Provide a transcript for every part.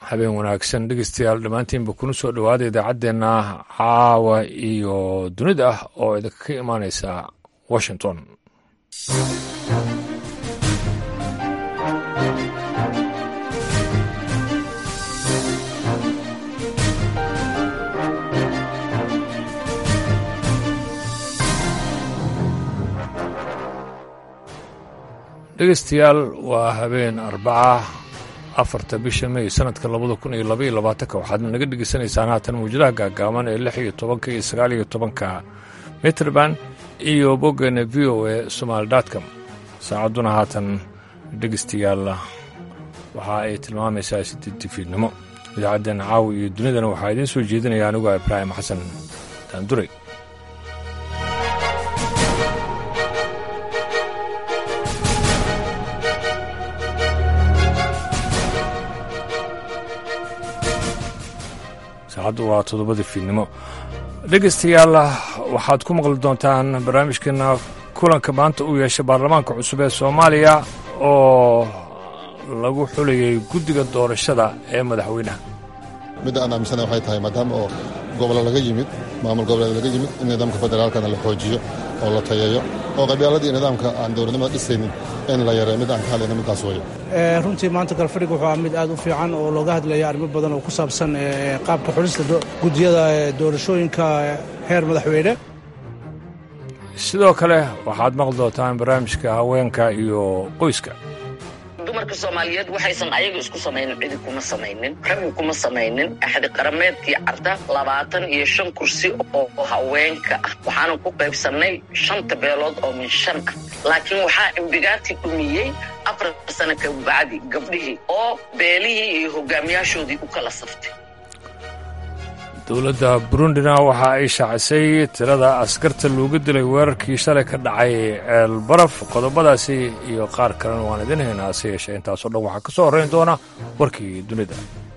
habeen wanaagsan dhegeystayaal dhammaantiinba kuna soo dhowaada idaacaddeenna caawa iyo dunida ah oo idinka ka imaaneysa washington. dhegeystayaal waa habeen arbaca 4 bisha May sanadka 2022 waxaad naga dhegeysanaysaan haatan mawjadaha gaagaaban ee 16 iyo 19 Metroband iyo boggeena voasomali.com. saacaduna haatan dhegeystayaal waxa ay tilmaamaysaa 8 fiidnimo. idaacaddan caawa iyo dunidana waxaa idiin soo jeedinaya anigu Ibraahim Xasan Daanduray. saacaddu waa 7 fiidnimo. dhegeystayaal waxaad ku maqli doontaan barnaamijkeena kulanka maanta uu yeeshay baarlamaanka cusub ee Soomaaliya oo lagu xulayay guddiga doorashada ee madaxweynaha. midda aan aaminsanahay waxay tahay maadaama oo gobollo laga yimid maamul goboleed laga yimid in nidaamka federaalkana la xoojiyo oo la tayeeyo oo qabyaaladii nidaamka aan dowladnimada dhisaynin in la yareeyo. mid aan ka hadlayna middaas weeye. runtii maanta galfadhiga wuxuu ahaa mid aad u fiican oo looga hadlaya arrimo badan oo ku saabsan qaabka xulista guddiyada doorashooyinka heer madaxweyne. sidoo kale waxaad maqli doontaan barnaamijka haweenka iyo qoyska. dumarka Soomaaliyeed waxaysan ayaga isku samaynin cidi kuma samaynin rag kuma samaynin axad qarameedkii carta 25 kursi oo haweenka ah waxaan ku qaybsanay 5 beelood oo min 5 ah laakiin waxa imbigaati dhumiyay 4 sano ka bacdi gabdhihii oo beelihii iyo hogaamiyaashoodii u kala saftay. dowladda Burundina waxa ay shaacisay tirada askarta looga dilay weerarkii shalay ka dhacay Elbaraf. qodobadaasi iyo qaar kalena waan idin haynaa si yeeshee intaasoo dhan waxaa ka soo horrayn doona warkii dunida.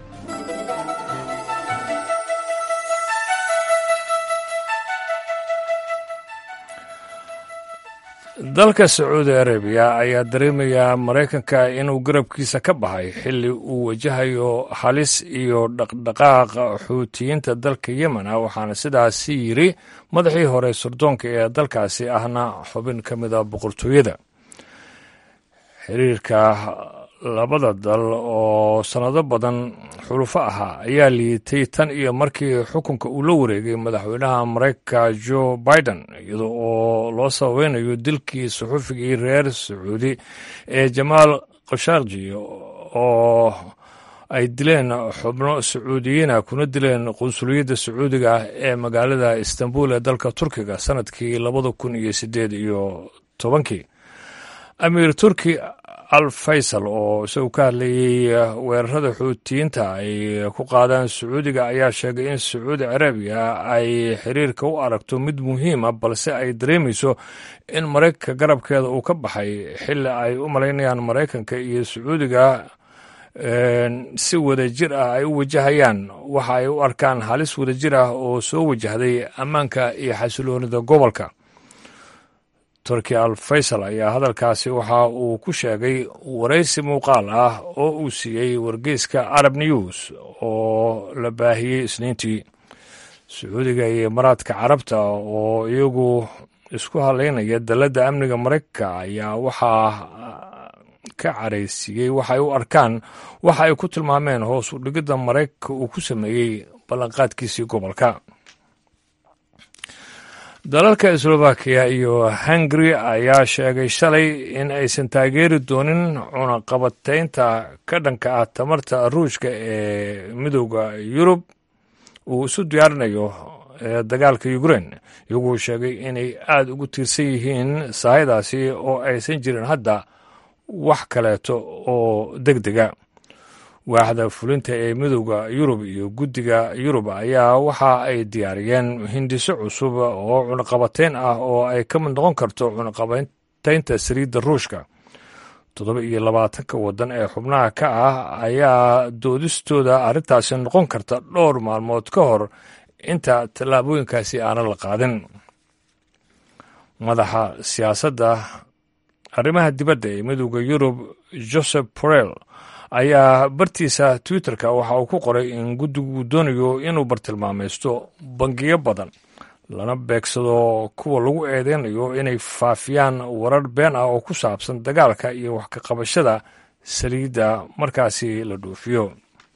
dalka Sacuudi Arabiya ayaa dareemaya Mareykanka inuu garabkiisa ka baxay xilli uu wajahayo halis iyo dhaqdhaqaaqa xuutiyiinta dalka Yemen waxaana sidaasi yiri madaxii hore surdoonka ee dalkaasi ahna xubin ka mid ah boqortooyada. xiriirka labada dal oo sanado badan xulufo ahaa ayaa liitay tan iyo markii xukunka uu la wareegay madaxweynaha Mareykanka Joe Biden iyada oo loo sababeynayo dilkii suxufigii reer Sacuudi ee Jamaal Khashoggi oo ay dileen xubno Sacuudiyiina kuna dileen qunsuliyadda Sacuudiga ee magaalada Istanbul ee dalka Turkiga sanadkii 2018. Amiir Turki Al-Faysal oo isagu ka hadlayay weerarada xuutiyiinta ay ku qaadaan Sacuudiga ayaa sheegay in Sacuudi Arabiya ay xiriirka u aragto mid muhiim ah balse ay dareemayso in Mareykanka garabkeeda uu ka baxay xilli ay u malaynayaan Mareykanka iyo Sacuudiga si wadajir ah ay u wajahayaan waxa ay u arkaan halis wadajir ah oo soo wajahday ammaanka iyo xasiloonida gobolka. Turki Al-Faysal ayaa hadalkaasi waxa uu ku sheegay waraysi muuqaal ah oo uu siiyey wargeyska Arab News oo la baahiyey Isniintii. Sacuudiga iyo Imaaraadka Carabta oo iyagu isku haleynaya dalladda amniga Mareykanka ayaa waxaa ka caraysiiyey waxay u arkaan waxa ay ku tilmaameen hoos u dhigidda Mareykanka uu ku sameeyey ballanqaadkiisii gobolka. dalalka Slovakia iyo Hungary ayaa sheegay shalay in aysan taageeri doonin cunaqabataynta ka dhanka ah tamarta Ruushka ee midowda Yurub uu isu diyaarinayo dagaalka Ukraine iyagoo sheegay inay aad ugu tiirsan yihiin sahaydaasi oo aysan jirin hadda wax kaleeto oo degdega. waaxda fulinta ee midowda Yurub iyo guddiga Yurub ayaa waxa ay diyaariyeen hindiso cusub oo cunaqabateyn ah oo ay ka mid noqon karto cunaqabataynta saliidda Ruushka. 27 waddan ee xubnaha ka ah ayaa doodistooda arrintaasi noqon karta dhowr maalmood ka hor inta tallaabooyinkaasi aanan la qaadin. madaxa siyaasadda arrimaha dibadda ee midowda Yurub Josep Borrell ayaa bartiisa twitterka waxa uu ku qoray in guddigu doonayo inuu bartilmaamaysto bangiyo badan lana beegsado kuwa lagu eedeynayo inay faafiyaan warar been ah oo ku saabsan dagaalka iyo wax ka qabashada saliidda markaasi la dhoofiyo.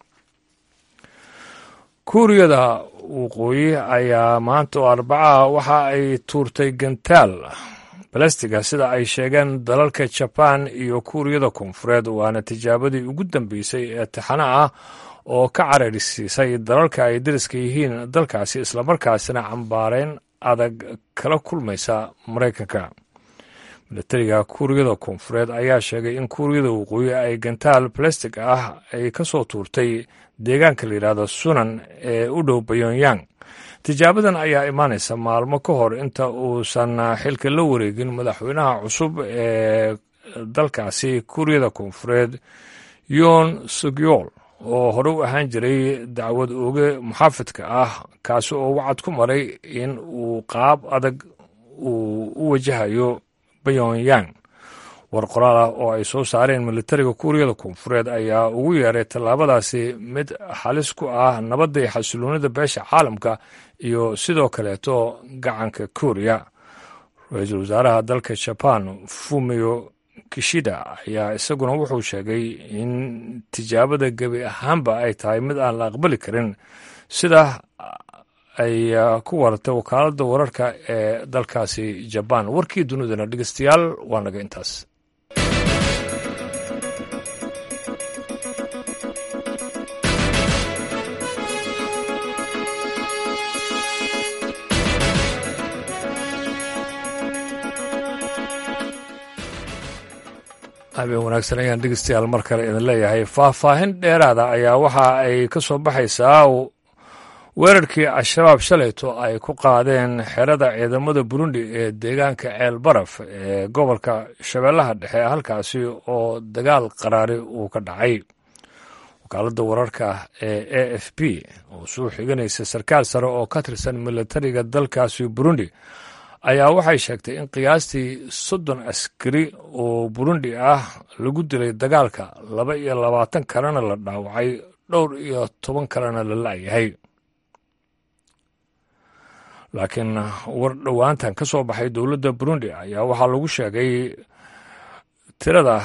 kuuriyada waqooyi ayaa maanta oo Arbaca waxa ay tuurtay gantaal balastiga sida ay sheegeen dalalka Jaban iyo Kuuriyada Koonfureed, waana tijaabadii ugu dambeysay ee taxane ah oo ka cararisay dalalka ay dariska yihiin dalkaasi islamarkaasina cambaareen adag kala kulmaysa Maraykanka. Milatariga Kuuriyada Koonfureed ayaa sheegay in Kuuriyada Waqooyi ay gantaal balastig ah ay ka soo tuurtay deegaanka la yidhaahdo Sunan ee u dhow Pyongyang. Tijaabadan ayaa imaanaysa maalmo ka hor inta uusan xilka la wareegin madaxweynaha cusub ee dalkaasi Kuuriyada Koonfureed Yoon Suk-yeol oo hore u ahaan jiray dacwad ooge muxaafidka ah, kaasi oo wacad ku maray in uu qaab adag uu u wajahayo Pyongyang. war qoraal ah oo ay soo saareen militariga Kuuriyada Koonfureed ayaa ugu yeeray tallaabadaasi mid halis ku ah nabadda iyo xasiloonida beesha caalamka iyo sidoo kaleeto gacanka Kuuriya. Ra-iisul wasaaraha dalka Jaban Fumio Kishida ayaa isaguna wuxuu sheegay in tijaabada gebi ahaanba ay tahay mid aan la aqbali karin, sida ay ku wartay wakaaladda wararka ee dalkaasi Jaban. warkii dunidana dhegeystayaal waa naga intaas. habeen wanaagsan ayaan dhegeystayaal mar kale idin leeyahay. faahfaahin dheeraada ayaa waxa ay ka soo baxaysaa weerarkii al-shabaab shalayto ay ku qaadeen xerada ciidamada Burundi ee deegaanka Ceel Baraf ee gobolka Shabeellaha Dhexe, halkaasi oo dagaal qaraari uu ka dhacay. wakaaladda wararka ee AFP oo soo xiganaysa sarkaal sare oo ka tirsan militariga dalkaasi Burundi ayaa waxay sheegtay in qiyaastii 30 askari oo Burundi ah lagu dilay dagaalka, 22 kalena la dhaawacay, 12 kalena la laayahay. laakiin war dhowaantan ka soo baxay dowladda Burundi ayaa waxaa lagu sheegay tirada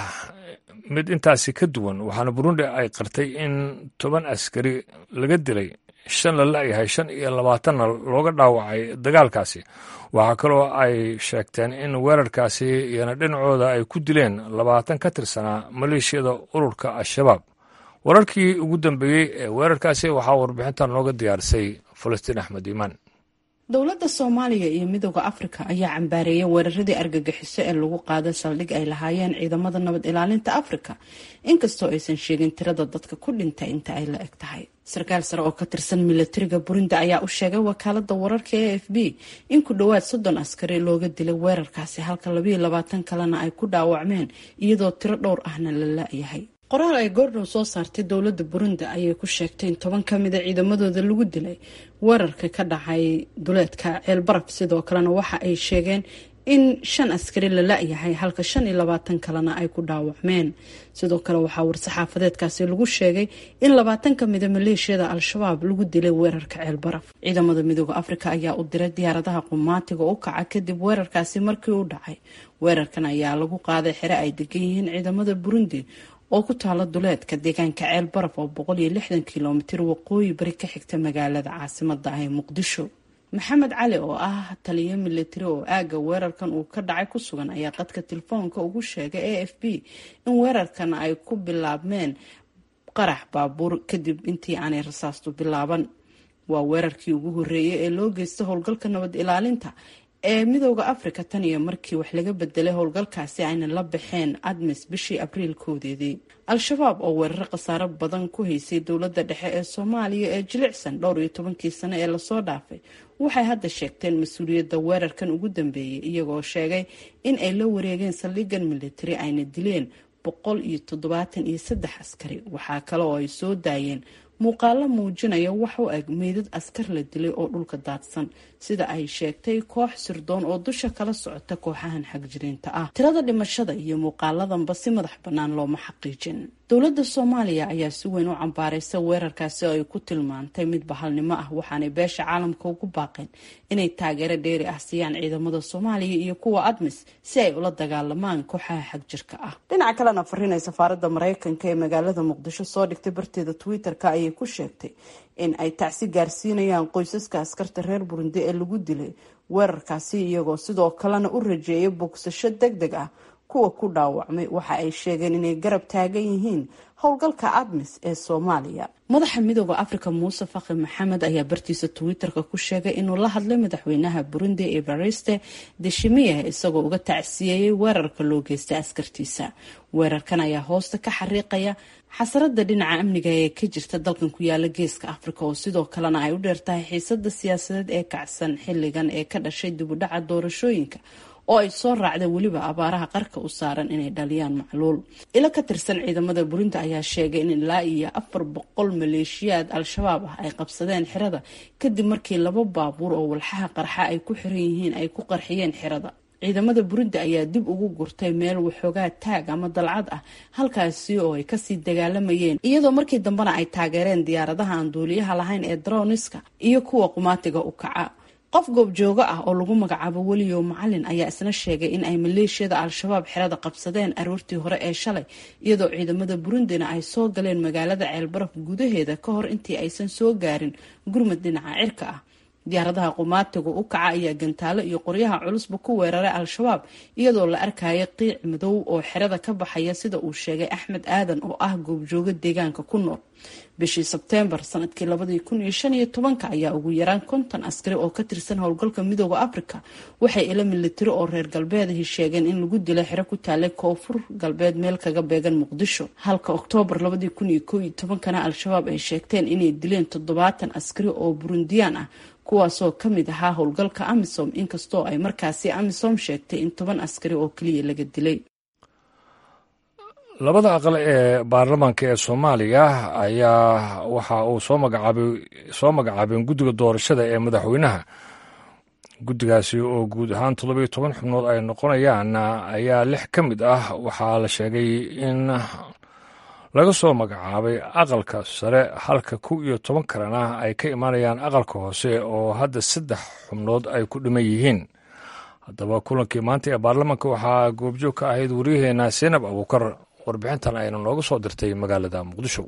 mid intaasi ka duwan, waxaana Burundi ay qartay in 10 askari laga dilay, 5 la laayahay, 25na looga dhaawacay dagaalkaasi. waxaa kaloo ay sheegteen in weerarkaasi iyana dhinacooda ay ku dileen 20 ka tirsanaa maleeshiyada ururka al-shabaab. wararkii ugu dambeeyey ee weerarkaasi waxaa warbixintan nooga diyaarisay Falastiin Axmed Iimaan. dowladda Soomaaliya iyo Midowga Afrika ayaa cambaareeyay weeraradii argagixiso ee lagu qaaday saldhig ay lahaayeen ciidamada nabad ilaalinta Afrika, inkastoo aysan sheegin tirada dadka ku dhintay inta ay la eg tahay. sarkaal sare oo ka tirsan militariga Burundi ayaa u sheegay wakaaladda wararka ee AFP in ku dhowaad 30 askari looga dilay weerarkaasi, halka 22 kalena ay ku dhaawacmeen, iyadoo tiro dhowr ahna la laayahay. qoraal ay goordhow soo saartay dowladda Burundi ayay ku sheegtay in 10 ka mid ah ciidamadooda lagu dilay weerarka ka dhacay duleedka Ceel Baraf. sidoo kalena waxa ay sheegeen in 5 askari la laayahay, halka 25 kalena ay ku dhaawacmeen. sidoo kale waxaa war-saxaafadeedkaasi lagu sheegay in 20 ka mid ah maleeshiyada al-shabaab lagu dilay weerarka Ceel Baraf. ciidamada Midowga Afrika ayaa u diray diyaaradaha qumaatiga u kaca kadib weerarkaasi markii uu dhacay. weerarkan ayaa lagu qaaday xero ay degan yihiin ciidamada Burundi oo ku taala duleedka deegaanka Ceel Baraf oo 160 kiiloomitir waqooyi bari ka xigta magaalada caasimadda ah ee Muqdisho. Maxamed Cali oo ah taliye militari oo aaga weerarkan uu ka dhacay ku sugan ayaa qadka telefoonka ugu sheegay AFP in weerarkan ay ku bilaabmeen qarax baabuur kadib intii aanay rasaastu bilaaban. waa weerarkii ugu horeeyay ee loo geystay howlgalka nabad ilaalinta ee Midowga Afrika tan iyo markii wax laga bedelay howlgalkaasi ayna la baxeen ADMIS bishii Abriil koodeedii. al-shabaab oo weerar khasaaro badan ku haysay dowladda dhexe ee Soomaaliya ee jilicsan 12 sano ee lasoo dhaafay, waxay hadda sheegteen mas-uuliyadda weerarkan ugu dambeeyay, iyagoo sheegay in ay la wareegeen saldhigan militari ayna dileen 173 askari. waxaa kale oo ay soo daayeen muuqaalo muujinaya wax u eg meydad askar la dilay oo dhulka daadsan, sida ay sheegtay koox sirdoon oo dusha kala socota kooxahan xagjiriinta ah. tirada dhimashada iyo muuqaaladanba si madax bannaan looma xaqiijin. dowladda soomaaliya ayaa si weyn u cambaaraysa weerarkaasi oo ay ku tilmaantay mid bahalnimo ah, waxaanay beesha caalamka ugu baaqeen inay taageero dheeri ah siiyaan ciidamada soomaaliya iyo kuwa ADMIS si ay ula dagaalamaan kooxaha xagjirka ah. dhinaca kalena fariin ay safaaradda Mareykanka ee magaalada Muqdisho soo dhigtay barteeda Twitter-ka ayay ku sheegtay in ay tacsi gaarsiinayaan qoysaska askarta reer Burundi ee lagu dilay weerarkaasi, iyagoo sidoo kalena u rajeeyay bogsasho degdeg ah kuwa ku dhaawacmay. waxa ay sheegeen inay garab taagan yihiin howlgalka ADMIS ee Soomaaliya. madaxa midowga Afrika Muuse Faqi Maxamed ayaa bartiisa Twitter-ka ku sheegay inuu la hadlay madaxweynaha Burundi Evariste Ndayishimiye isagoo uga tacsiyay weerarka loo geystay askartiisa. weerarkan ayaa hoosta ka xariiqaya xasarada dhinaca amniga ee ka jirta dalkan ku yaala geeska Afrika, oo sidoo kalena ay u dheertahay xiisada siyaasadeed ee kacsan xilligan ee ka dhashay dib u dhaca doorashooyinka oo ay soo raacday weliba abaaraha qarka u saaran inay dhaliyaan macluul. ila ka tirsan ciidamada Burundi ayaa sheegay in ilaa iyo 400 maleeshiyaad al-shabaab ah ay qabsadeen xirada kadib markii 2 baabuur oo walxaha qarxa ay ku xiran yihiin ay ku qarxiyeen xirada. ciidamada Burundi ayaa dib ugu gurtay meel waxoogaa taag ama dalcad ah halkaasi oo ay kasii dagaalamayeen, iyadoo markii dambena ay taageereen diyaaradaha aan duuliyaha lahayn ee droniska iyo kuwa qumaatiga u kaca. qof goobjooga ah oo lagu magacaabo Weliyo Macalin ayaa isna sheegay in ay maleeshiyada al-shabaab xirada qabsadeen aroortii hore ee shalay, iyadoo ciidamada Burundina ay soo galeen magaalada Ceelbaraf gudaheeda ka hor intii aysan soo gaarin gurmad dhinaca cirka ah. diyaaradaha qumaatiga u kaca ayaa gantaalo iyo qoryaha culusba ku weeraray al-shabaab, iyadoo la arkayay qiic madow oo xirada ka baxaya, sida uu sheegay Axmed Aadan oo ah goobjooga deegaanka ku nool. bishii Sebteembar sanadkii 2015 ayaa ugu yaraan 50 askari oo ka tirsan howlgalka midowga Afrika waxay ila militari oo reer galbeed sheegeen in lagu dilay xiro ku taalay koonfur galbeed meel kaga beegan Muqdisho, halka Oktoobar 2011 al-shabaab ay sheegteen inay dileen 70 askari oo Burundiyan ah kuwaasoo ka mid ahaa howlgalka AMISOM, inkastoo ay markaasi AMISOM sheegtay in 10 askari oo kaliya laga dilay. labada aqal ee baarlamaanka ee Soomaaliya ayaa waxa uu soo magacaabeen guddiga doorashada ee madaxweynaha. guddigaasi oo guud ahaan 17 xubnood ay noqonayaan ayaa 6 ka mid ah waxaa la sheegay in laga soo magacaabay aqalka sare, halka 11 kalena ay ka imaanayaan aqalka hoose oo hadda 3 xubnood ay ku dhiman yihiin. haddaba kulankii maanta ee baarlamaanka waxaa goobjoog ka ahayd wariyaheena Seenab Abuukar. warbixintan ayna nooga soo dirtay magaalada Muqdisho.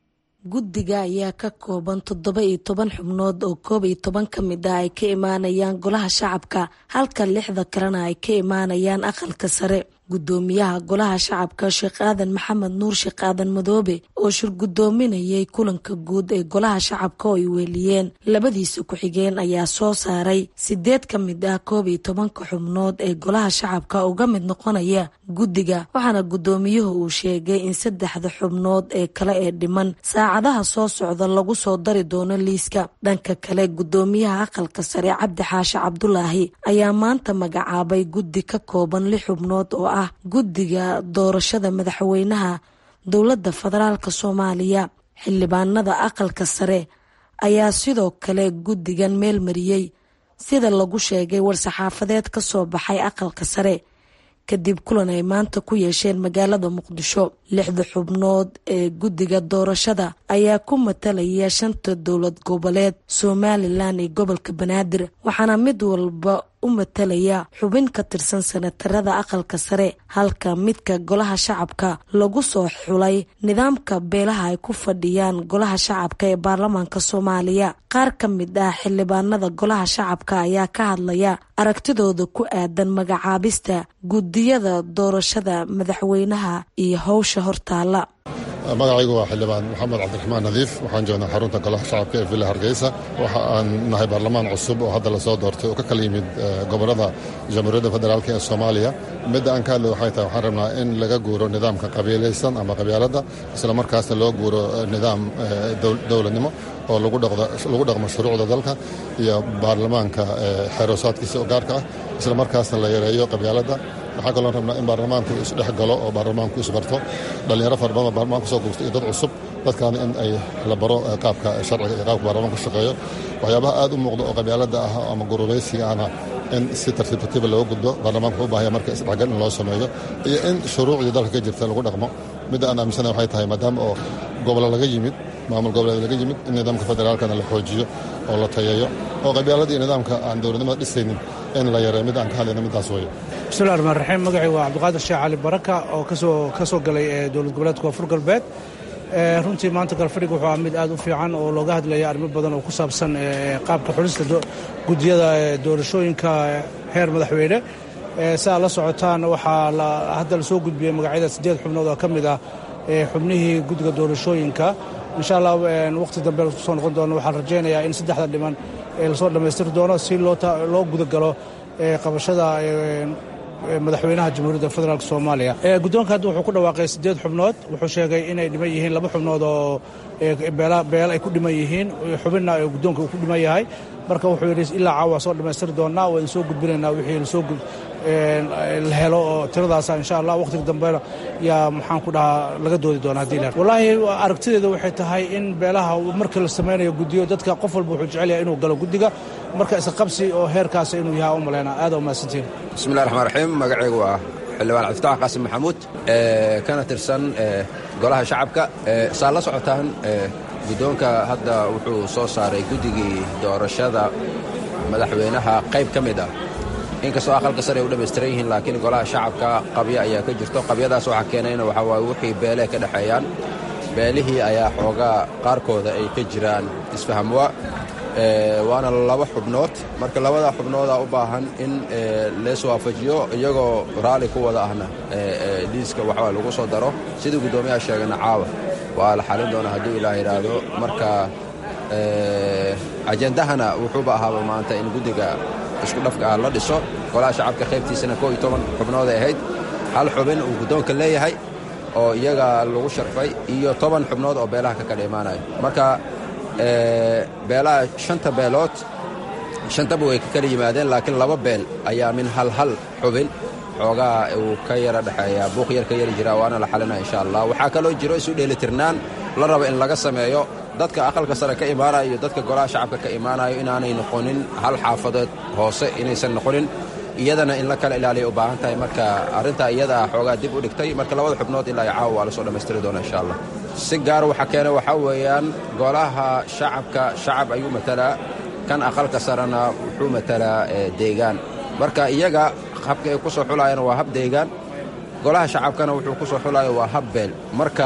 guddiga ayaa ka kooban 17 xubnood oo 11 ka mid ah ay ka imaanayaan golaha shacabka, halka 6 kalena ay ka imaanayaan aqalka sare. gudoomiyaha golaha shacabka Sheekh Aadan Maxamed Nuur Sheekh Aadan Madoobe oo shir gudoominayay kulanka guud ee golaha shacabka oo ay weeliyeen labadiisa ku-xigeen ayaa soo saaray 8 ka mid ah 11 xubnood ee golaha shacabka uga mid noqonaya guddiga, waxaana gudoomiyuhu uu sheegay in 3 xubnood ee kale ee dhiman saacadaha soo socda lagu soo dari doono liiska. dhanka kale gudoomiyaha aqalka sare Cabdi Xaashi Cabdulaahi ayaa maanta magacaabay guddi ka kooban 6 xubnood oo ah guddiga doorashada madaxweynaha dowladda federaalka Soomaaliya. xildhibaanada aqalka sare ayaa sidoo kale guddigan meel mariyay sida lagu sheegay war-saxaafadeed ka soo baxay aqalka sare kadib kulan ay maanta ku yeesheen magaalada Muqdisho. 6 xubnood ee guddiga doorashada ayaa ku matalaya 5 dowlad goboleed, Somaliland iyo gobolka Banaadir, waxaana mid walba u matalaya xubin ka tirsan senatarada aqalka sare, halka midka golaha shacabka lagu soo xulay nidaamka beelaha ay ku fadhiyaan golaha shacabka ee baarlamaanka Soomaaliya. qaar ka mid ah xildhibaanada golaha shacabka ayaa ka hadlaya aragtidooda ku aadan magacaabista guddiyada doorashada madaxweynaha iyo howsha hortaala. magacaygu waa xildhibaan maxamed cabdiraxmaan nadiif, waxaan joognaa xarunta golaha shacabka ee villa Hargeysa. waxa aan nahay baarlamaan cusub oo hadda lasoo doortay oo ka kala yimid gobolada jamhuuriyadda federaalk ee Soomaaliya. midda aan ka hadlay waxay tahay waxaan rabnaa in laga guuro nidaamka qabiilaysan ama qabyaaladda, isla markaasna loo guuro nidaam dowladnimo oo lagu dhaqmo shuruucda dalka iyo baarlamaanka xeeroosaadkiisa oo gaarka ah, isla markaasna la yareeyo qabyaaladda. waxaa kaloo rabnaa in baarlamaanku isdhex galo oo baarlamaanku isbarto, dhalinyaro fara badan baarlamaanka soo guurtay iyo dad cusub, dadkaana in ay la baro qaabka sharciga iyo qaabka baarlamaanku shaqeeyo. waxyaabaha aad u muuqda oo qabyaaladda ah ama gurubaysiga ahna in si tartiib loo gudbo baarlamaanka wuxuu u baahaya marka isdhexgal in loo sameeyo iyo in shuruucdii dalka ka jirta lagu dhaqmo midda aan aaminsanahay waxay tahay maadaama oo gobollo laga yimid maamul goboleed laga yimid in nidaamka federaalkana la xoojiyo oo la tayeeyo oo qabyaaladii nidaamka aan dowladnimada dhisaynin in la yareeyo mid aan ka hadlayna middaas weeye bismillahi raxmaan raxiim magacii waa cabdiqaadir sheekh cali baraka oo ka soo galay dowlad goboleedka koonfur galbeed runtii maanta galfadhiga wuxuu mid aad u fiican oo looga hadlaya arrimo badan oo ku saabsan qaabka xulista gudiyada doorashooyinka heer madaxweyne saa la socotaan waxaa hadda la soo gudbiyey magacyada 8 xubnood oo ka mid ah xubnihii guddiga doorashooyinka insha allah waqti dambe soo noqon doono waxaan rajaynayaa in 3 dhiman lasoo dhammaystiri doono si loo gudagalo qabashada madaxweynaha jamhuuriyadda federaalk soomaaliya guddoonka hadda wuxuu ku dhawaaqay 8 xubnood wuxuu sheegay inay dhiman yihiin 2 xubnood oo beel ay ku dhiman yihiin xubinna guddoonka uu ku dhiman yahay marka wuxuu yidhi ilaa caawa soo dhammaystiri doonaa waan soo gudbinaynaa wixii la helo oo tiradaasa insha allah waqtiga dambena yaa maxaan ku dhahaa laga doodi doonaa haddii la wallaahi aragtideeda waxay tahay in beelaha marka la samaynayo guddiyo dadka qof walba wuxuu jecel yahay inuu galo guddiga marka isqabsi oo heerkaas inuu yahay u maleynaa aad u mahadsantiin bismillahi raxmaan raxiim magacaygu waa xildhibaan cabdifatax qaasim maxamuud kana tirsan golaha shacabka saa la socotaan guddoonka hadda wuxuu soo saaray guddigii doorashada madaxweynaha qayb ka mid ah inkastoo aqalka sare ay u dhammaystiran yihiin laakiin golaha shacabka qabyo ayaa ka jirto qabyadaas waxaa keenayna waxaa waaye wixii beelee ka dhexeeyaan beelihii ayaa xoogaa qaarkooda ay ka jiraan isfahamwa waana 2 xubnood marka 2 xubnoodaa u baahan in lees waafajiyo iyagoo raalli ku wada ahna liiska waxaa lagu soo daro sidii guddoomiyaha sheegana caawa waa la xalin doonaa hadduu ilaah yidhaahdo marka ajendahana wuxuuba ahaaba maanta in guddiga isku dhafka ah la dhiso golaha shacabka qaybtiisana 11 xubnood ay ahayd 1 xubin uu guddoonka leeyahay oo iyaga lagu sharfay iyo 10 xubnood oo beelaha ka kala imaanayo marka beelaha 5 beelood 5 way ka kala yimaadeen laakiin 2 beel ayaa min hal xubin xoogaa uu ka yara dhexeeya buuq yar ka yari jira waana la xalinaa insha allah waxaa kaloo jiro isu dheelitirnaan la rabo in laga sameeyo dadka aqalka sare ka imaanayo iyo dadka golaha shacabka ka imaanayo inaanay noqonin hal xaafadood hoose inaysan noqonin iyadana in la kala ilaaliyo u baahan tahay marka arrintaa iyada xoogaa dib u dhigtay marka 2 xubnood ilaa caawa waa la soo dhammaystiri doonaa insha allah si gaar waxa keenay waxaa weeyaan golaha shacabka shacab ayuu matalaa kan aqalka sarena wuxuu matalaa deegaan marka iyaga habka ay ku soo xulayaan waa hab deegaan golaha shacabkana wuxuu ku soo xulayo waa hab beel marka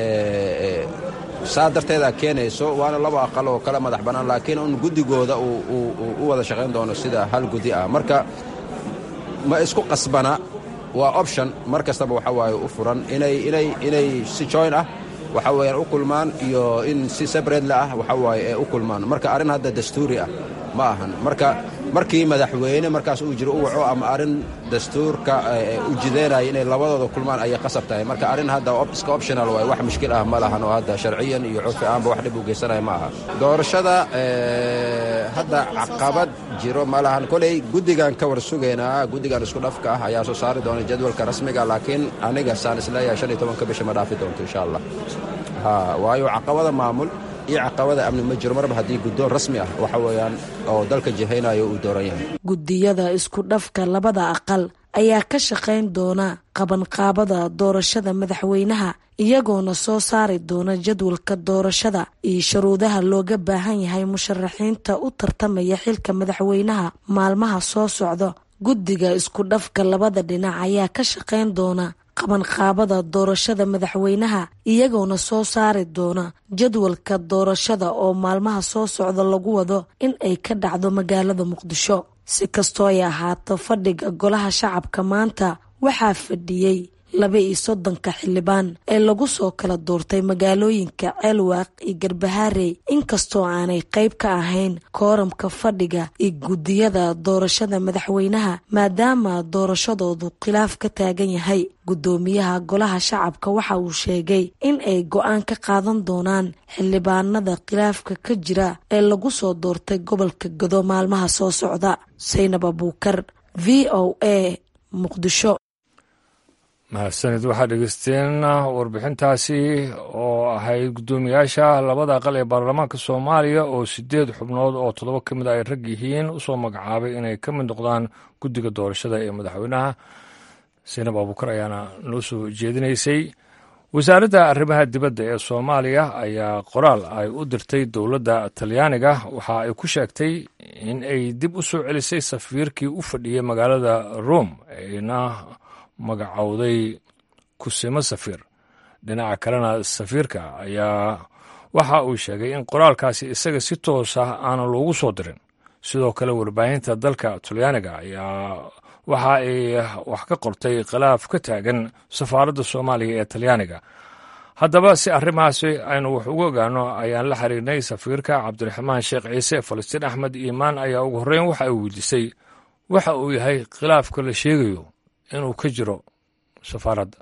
saa darteeda keenayso waana 2 aqal oo kala madax bannaan laakiin un guddigooda u wada shaqayn doono sida hal guddi ah marka ma isku qasbana waa option mar kastaba waxa waaye u furan inay si join ah waxa weeyaan u kulmaan iyo in si separate ah waxa waaye u kulmaan marka arrin hadda dastuuri ah ma ahan markii madaxweyne markaas uu jiro u waco ama arrin dastuurka u jideynaya inay labadooda kulmaan ayay qasab tahay marka arrin hadda iska optional waaye wax mushkil ah ma lahan oo hadda sharciyan iyo curfi aanba wax dhib u geysanaya ma aha doorashada hadda caqabad jiro ma lahan koley guddigan ka war sugaynaa guddigan isku dhafka ah ayaa soo saari doona jadwalka rasmiga laakiin aniga saan isleeyahay 15 bisha ma dhaafi doonto insha allah waayo caqabada maamul iyo caqabada amni ma jiro marba haddii guddoon rasmi ah waxa weeyaan oo dalka jihaynayo uu dooran yahay guddiyada isku dhafka 2 aqal ayaa ka shaqayn doona qabanqaabada doorashada madaxweynaha iyagoona soo saari doona jadwalka doorashada iyo shuruudaha looga baahan yahay musharaxiinta u tartamaya xilka madaxweynaha maalmaha soo socda guddiga isku dhafka 2 dhinac ayaa ka shaqayn doona qabanqaabada doorashada madaxweynaha iyagoona soo saari doona jadwalka doorashada oo maalmaha soo socda lagu wado in ay ka dhacdo magaalada muqdisho si kastoo ay ahaato fadhiga golaha shacabka maanta waxaa fadhiyey 32 xildhibaan ee lagu soo kala doortay magaalooyinka ceelwaaq iyo garbahaarey inkastoo aanay qayb ka ahayn kooramka fadhiga iyo guddiyada doorashada madaxweynaha maadaama doorashadoodu khilaaf ka taagan yahay guddoomiyaha golaha shacabka waxa uu sheegay in ay go'aan ka qaadan doonaan xildhibaanada khilaafka ka jira ee lagu soo doortay gobolka Gado maalmaha soo socda. Saynab Abuukar, VOA, Muqdisho. mahadsanid. waxaa dhegeysteen warbixintaasi oo ahayd guddoomiyaasha labada aqal ee baarlamaanka soomaaliya oo 8 xubnood oo 7 ka mid ay rag yihiin usoo magacaabay inay ka mid noqdaan guddiga doorashada ee madaxweynaha. saynab abuukar ayaana noo soo jeedinaysay. wasaaradda arrimaha dibadda ee soomaaliya ayaa qoraal ay u dirtay dowladda talyaaniga waxa ay ku sheegtay in ay dib u soo celisay safiirkii u fadhiyey magaalada rome ayna magacowday kusimo safiir. dhinaca kalena safiirka ayaa waxa uu sheegay in qoraalkaasi isaga si toos ah aanan loogu soo dirin. sidoo kale warbaahinta dalka talyaaniga ayaa waxa ay wax ka qortay khilaaf ka taagan safaaradda soomaaliya ee talyaaniga. haddaba si arrimahaasi aynu wax uga ogaano ayaan la xiriirnay safiirka cabdiraxmaan sheekh ciise. falastiin axmed iimaan ayaa ugu horreyn waxa ay weydiisay waxa uu yahay khilaafka la sheegayo inuu ka jiro safaaradda.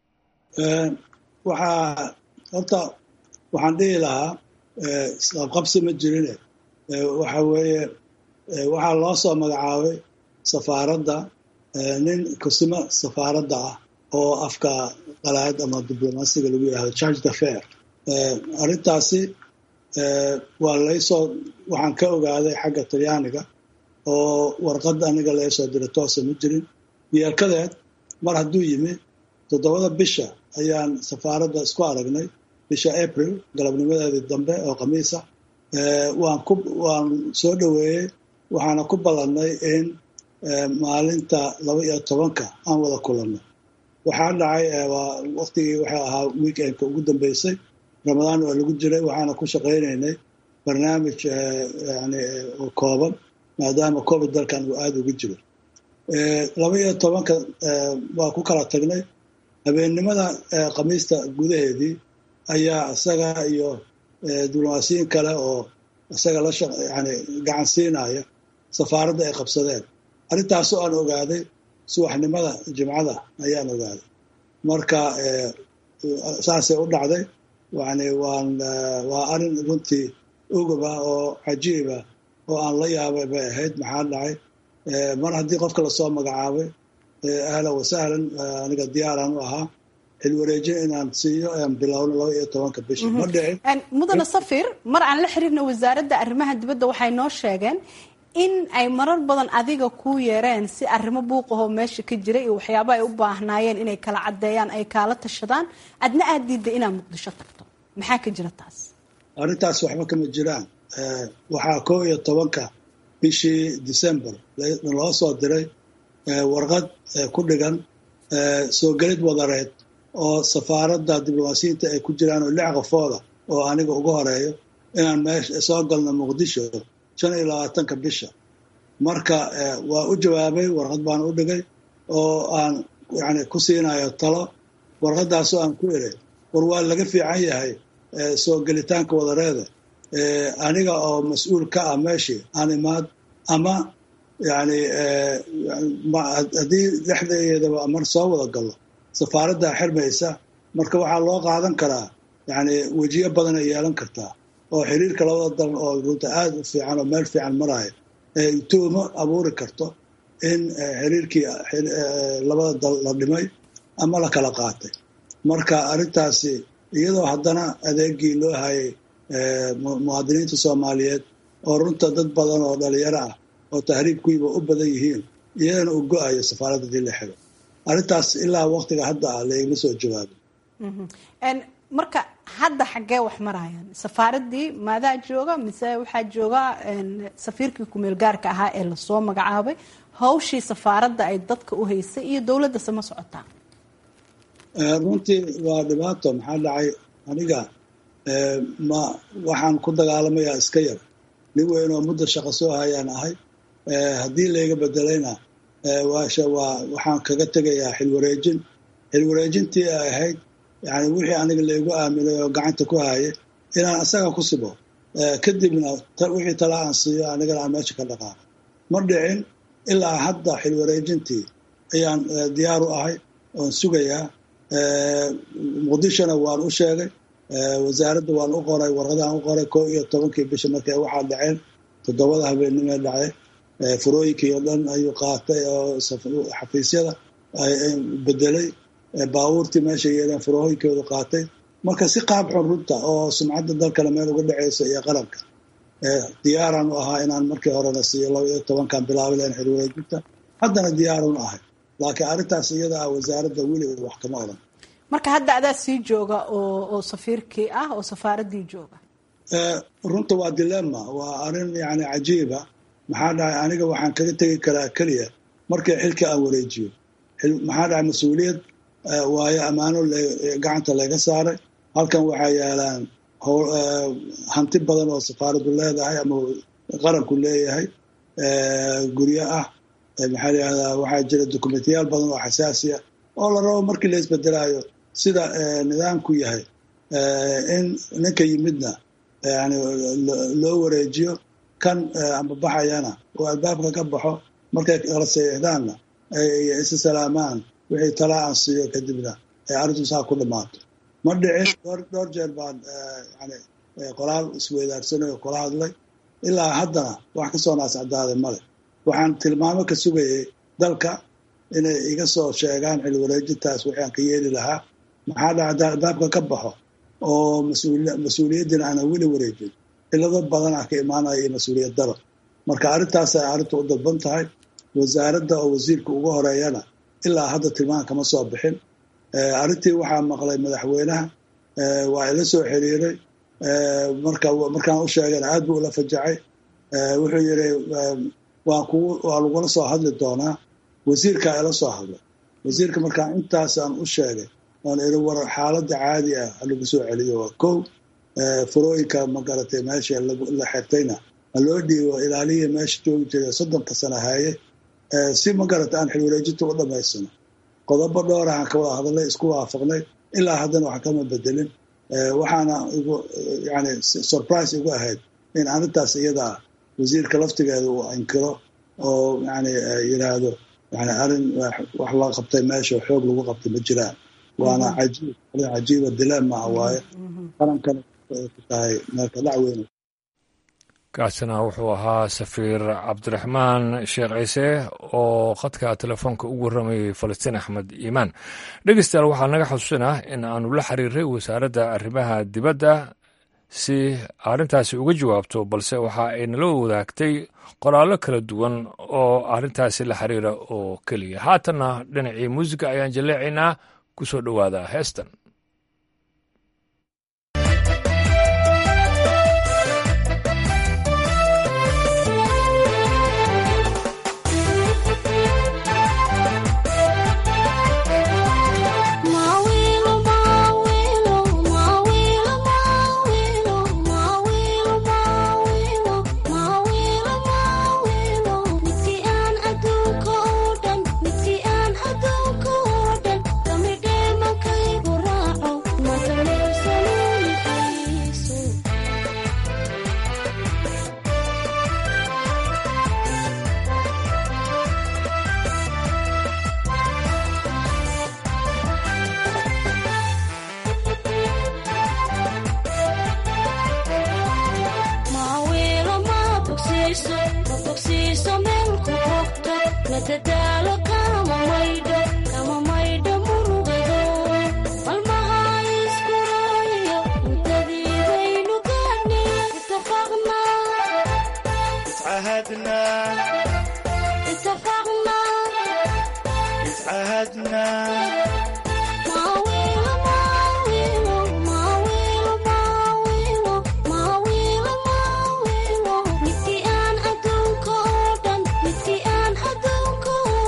waxaan dhihi lahaa qabsi ma jirine waxa weeye waxaa loo soo magacaabay safaaradda nin kusimo safaaradda ah oo afka qalaad ama diblomaasiga lagu yidhahdo charge d'affaires. arrintaasi waxaan ka ogaaday xagga talyaaniga oo warqadda aniga laysoo dira toosa ma jirin. yeelkadeed mar hadduu yimi 7 bisha ayaan safaaradda isku aragnay, bisha april galabnimadeedii dambe oo khamiisa. waan soo dhoweeyey, waxaana ku ballannay in maalinta 12 aan wada kulanno. waxaa dhacay waqtigii waxay ahaa weekendka ugu dambeysay, ramadaan waa lagu jiray. waxaana ku shaqaynaynay barnaamij oo kooban maadaama covid dalkan uu aada uga jiro. 12 waa ku kala tagnay. habeennimada khamiista gudaheedii ayaa isaga iyo diblomaasiyiin kale oo isaga gacan siinaya safaaradda ay qabsadeen. arrintaasoo aan ogaaday subaxnimada jimcada ayaan ogaaday. marka saasay u dhacday. waa arrin runtii ugaba oo cajiiba oo aan la yaabay bay ahayd. maxaa dhacay mar haddii qofka lasoo magacaabay ahlan wasahlan, aniga diyaaraan u ahaa xilwareejin inaan siiyo aan bilowno 12 bisha. ma dhicin. mudane safir, mar aan la xiriirna wasaaradda arrimaha dibadda waxay noo sheegeen in ay marar badan adiga kuu yeereen si arrimo buuqahoo meesha ka jira iyo waxyaaba ay u baahnaayeen inay kala caddeeyaan, ay kaala tashadaan, adna aad diidday inaad muqdisho tagto. maxaa ka jira taas? arrintaas waxba kama jiraan. waxaa 11 bishii December loo soo diray warqad ku dhigan soo gelid wadareed oo safaaradda diblomaasiyiinta ay ku jiraan oo 6 qofooda oo aniga ugu horeeyo inaan meesha soo galno muqdisho 25 bisha. marka waa u jawaabay, warqad baan u dhigay oo aan ku siinayo talo. warqadaasoo aan ku iray war waa laga fiican yahay soo gelitaanka wadareeda aniga oo mas-uul ka ah meeshii aan imaad, ama haddii dhexdeedaba mar soo wada gallo safaaraddaa xirmaysa. marka waxaa loo qaadan karaa wejiyo badan ay yeelan kartaa oo xiriirka labada dal oo runta aada u fiican oo meel fiican maraayo tuumo abuuri karto in xiriirkii labada dal la dhimay ama la kala qaatay. marka arrintaasi iyadoo haddana adeegii loo hayay muwaadiniinta soomaaliyeed oo runta dad badan oo dhalinyaro ah oo tahriibkuiba u badan yihiin, iyadana uu go-ayo safaaradda dii la xiro. arrintaas ilaa waqtiga hadda ah laigla soo jawaabay. marka hadda xaggee wax marayaan? safaaraddii maadaa jooga mise waxaa jooga safiirkii kumeel gaarka ahaa ee lasoo magacaabay? hawshii safaaradda ay dadka u haysay iyo dowladdase ma socotaa? runtii waa dhibaato. maxaa dhacay aniga waxaan ku dagaalamayaa iska yar. nin weyn oo muddo shaqo soo hayaan ahay. haddii layga bedelayna waxaan kaga tegayaa xilwareejin. xilwareejintii ay ahayd wixii aniga laygu aaminay oo gacanta ku hayay inaan asaga ku sibo, kadibna wixii tala aan siiyo anigana aan meesha ka dhaqaaqo. ma dhicin. ilaa hadda xilwareejintii ayaan diyaar u ahay oon sugayaa. muqdishona waan u sheegay, wasaaradda waan u qoray, warqadaan u qoray 11 bisha markay waxaa dhaceen 7 habeennimee dhacay. furooyinkii oo dhan ayuu qaatay oo xafiisyada bedelay. baabuurtii meesha yeeleen furahooyinkooda qaatay marka si qaab xun runta oo sumcadda dalkana meel uga dhacaysa iyo qaranka diyaaraan u ahaa inaan markii horena siiyo 12 bilaabi lahayn xil wareejinta haddana diyaarun ahay laakiin arrintaas iyada ah wasaaradda weli wax kama odhan marka hadda adaa sii jooga oo safiirkii ah oo safaaraddii jooga runta waa dilemma waa arrin yani cajiiba maxaa dhahay aniga waxaan kaga tegi karaa keliya markii xilka aan wareejiyo maxaa dhahay mas-uuliyad waayo ammaano gacanta laga saaray halkan waxaa yaalaan hanti badan oo safaaraddu leedahay ama qaranku leeyahay guryo ah maxaa layihahdaa waxaa jira dokumentiyaal badan oo xasaasiya oo la rabo markii la isbedelaayo sida nidaamku yahay in ninka yimidna yani loo wareejiyo kan ama baxayana oo albaabka ka baxo markay kala saxiixdaanna ay isa salaamaan wixii talaa aan siiyo kadibna ay arrintu saa ku dhammaato ma dhicin dhowr jeer baan yani qoraal isweydaarsanay oo kula hadlay ilaa haddana wax ka soo naascadaaday male waxaan tilmaamo ka sugayay dalka inay iga soo sheegaan xil wareejintaas waxaan ka yeeli lahaa maxaa dhacda albaabka ka baxo oo mas-uuliyaddina aanan weli wareejin cilado badan ah ka imaanaya iyo mas-uuliyad daro marka arrintaasay arrintu u dalban tahay wasaaradda oo wasiirka ugu horeeyana ilaa hadda tilmaan kama soo bixin arrintii waxaa maqlay madaxweynaha waa ila soo xiriiray markaan u sheegana aad buu ula fajacay wuxuu yidhi waa lagula soo hadli doonaa wasiirkaa ila soo hadlay wasiirka markaan intaas aan u sheegay oon iri war xaaladda caadi ah halagu soo celiyo waa kow furooyinka magaratay meesha la xirtayna haloo dhiibo ilaaliya meesha joogi jiray 30 sano haye si magarata aan xil wareejinta u dhamaysano qodobo dhowrahan ka wada hadalay isku waafaqnay ilaa haddana wax kama bedelin waxaana yani surprise igu ahayd in arrintaas iyada wasiirka laftigeeda uu inkiro oo yani yiraahdo yani arrin wax la qabtay meesha xoog lagu qabtay ma jiraan waana cajiiba dilemma waaye qarankan tahay meelka dhacweyn kaasina wuxuu ahaa safiir cabdiraxmaan sheekh ciise oo khadka telefoonka ugu warramayay falastiin axmed iimaan dhegeystayaal waxaa naga xusuusinah in aanu la xiriiray wasaaradda arrimaha dibadda si arrintaasi uga jawaabto balse waxa ay nala wadaagtay qoraallo kala duwan oo arrintaasi la xiriira oo keliya haatanna dhinacii muusiga ayaan jaleecaynaa ku soo dhowaada heestan Midkii aan adduunka oo dhan midkii aan adduunka oo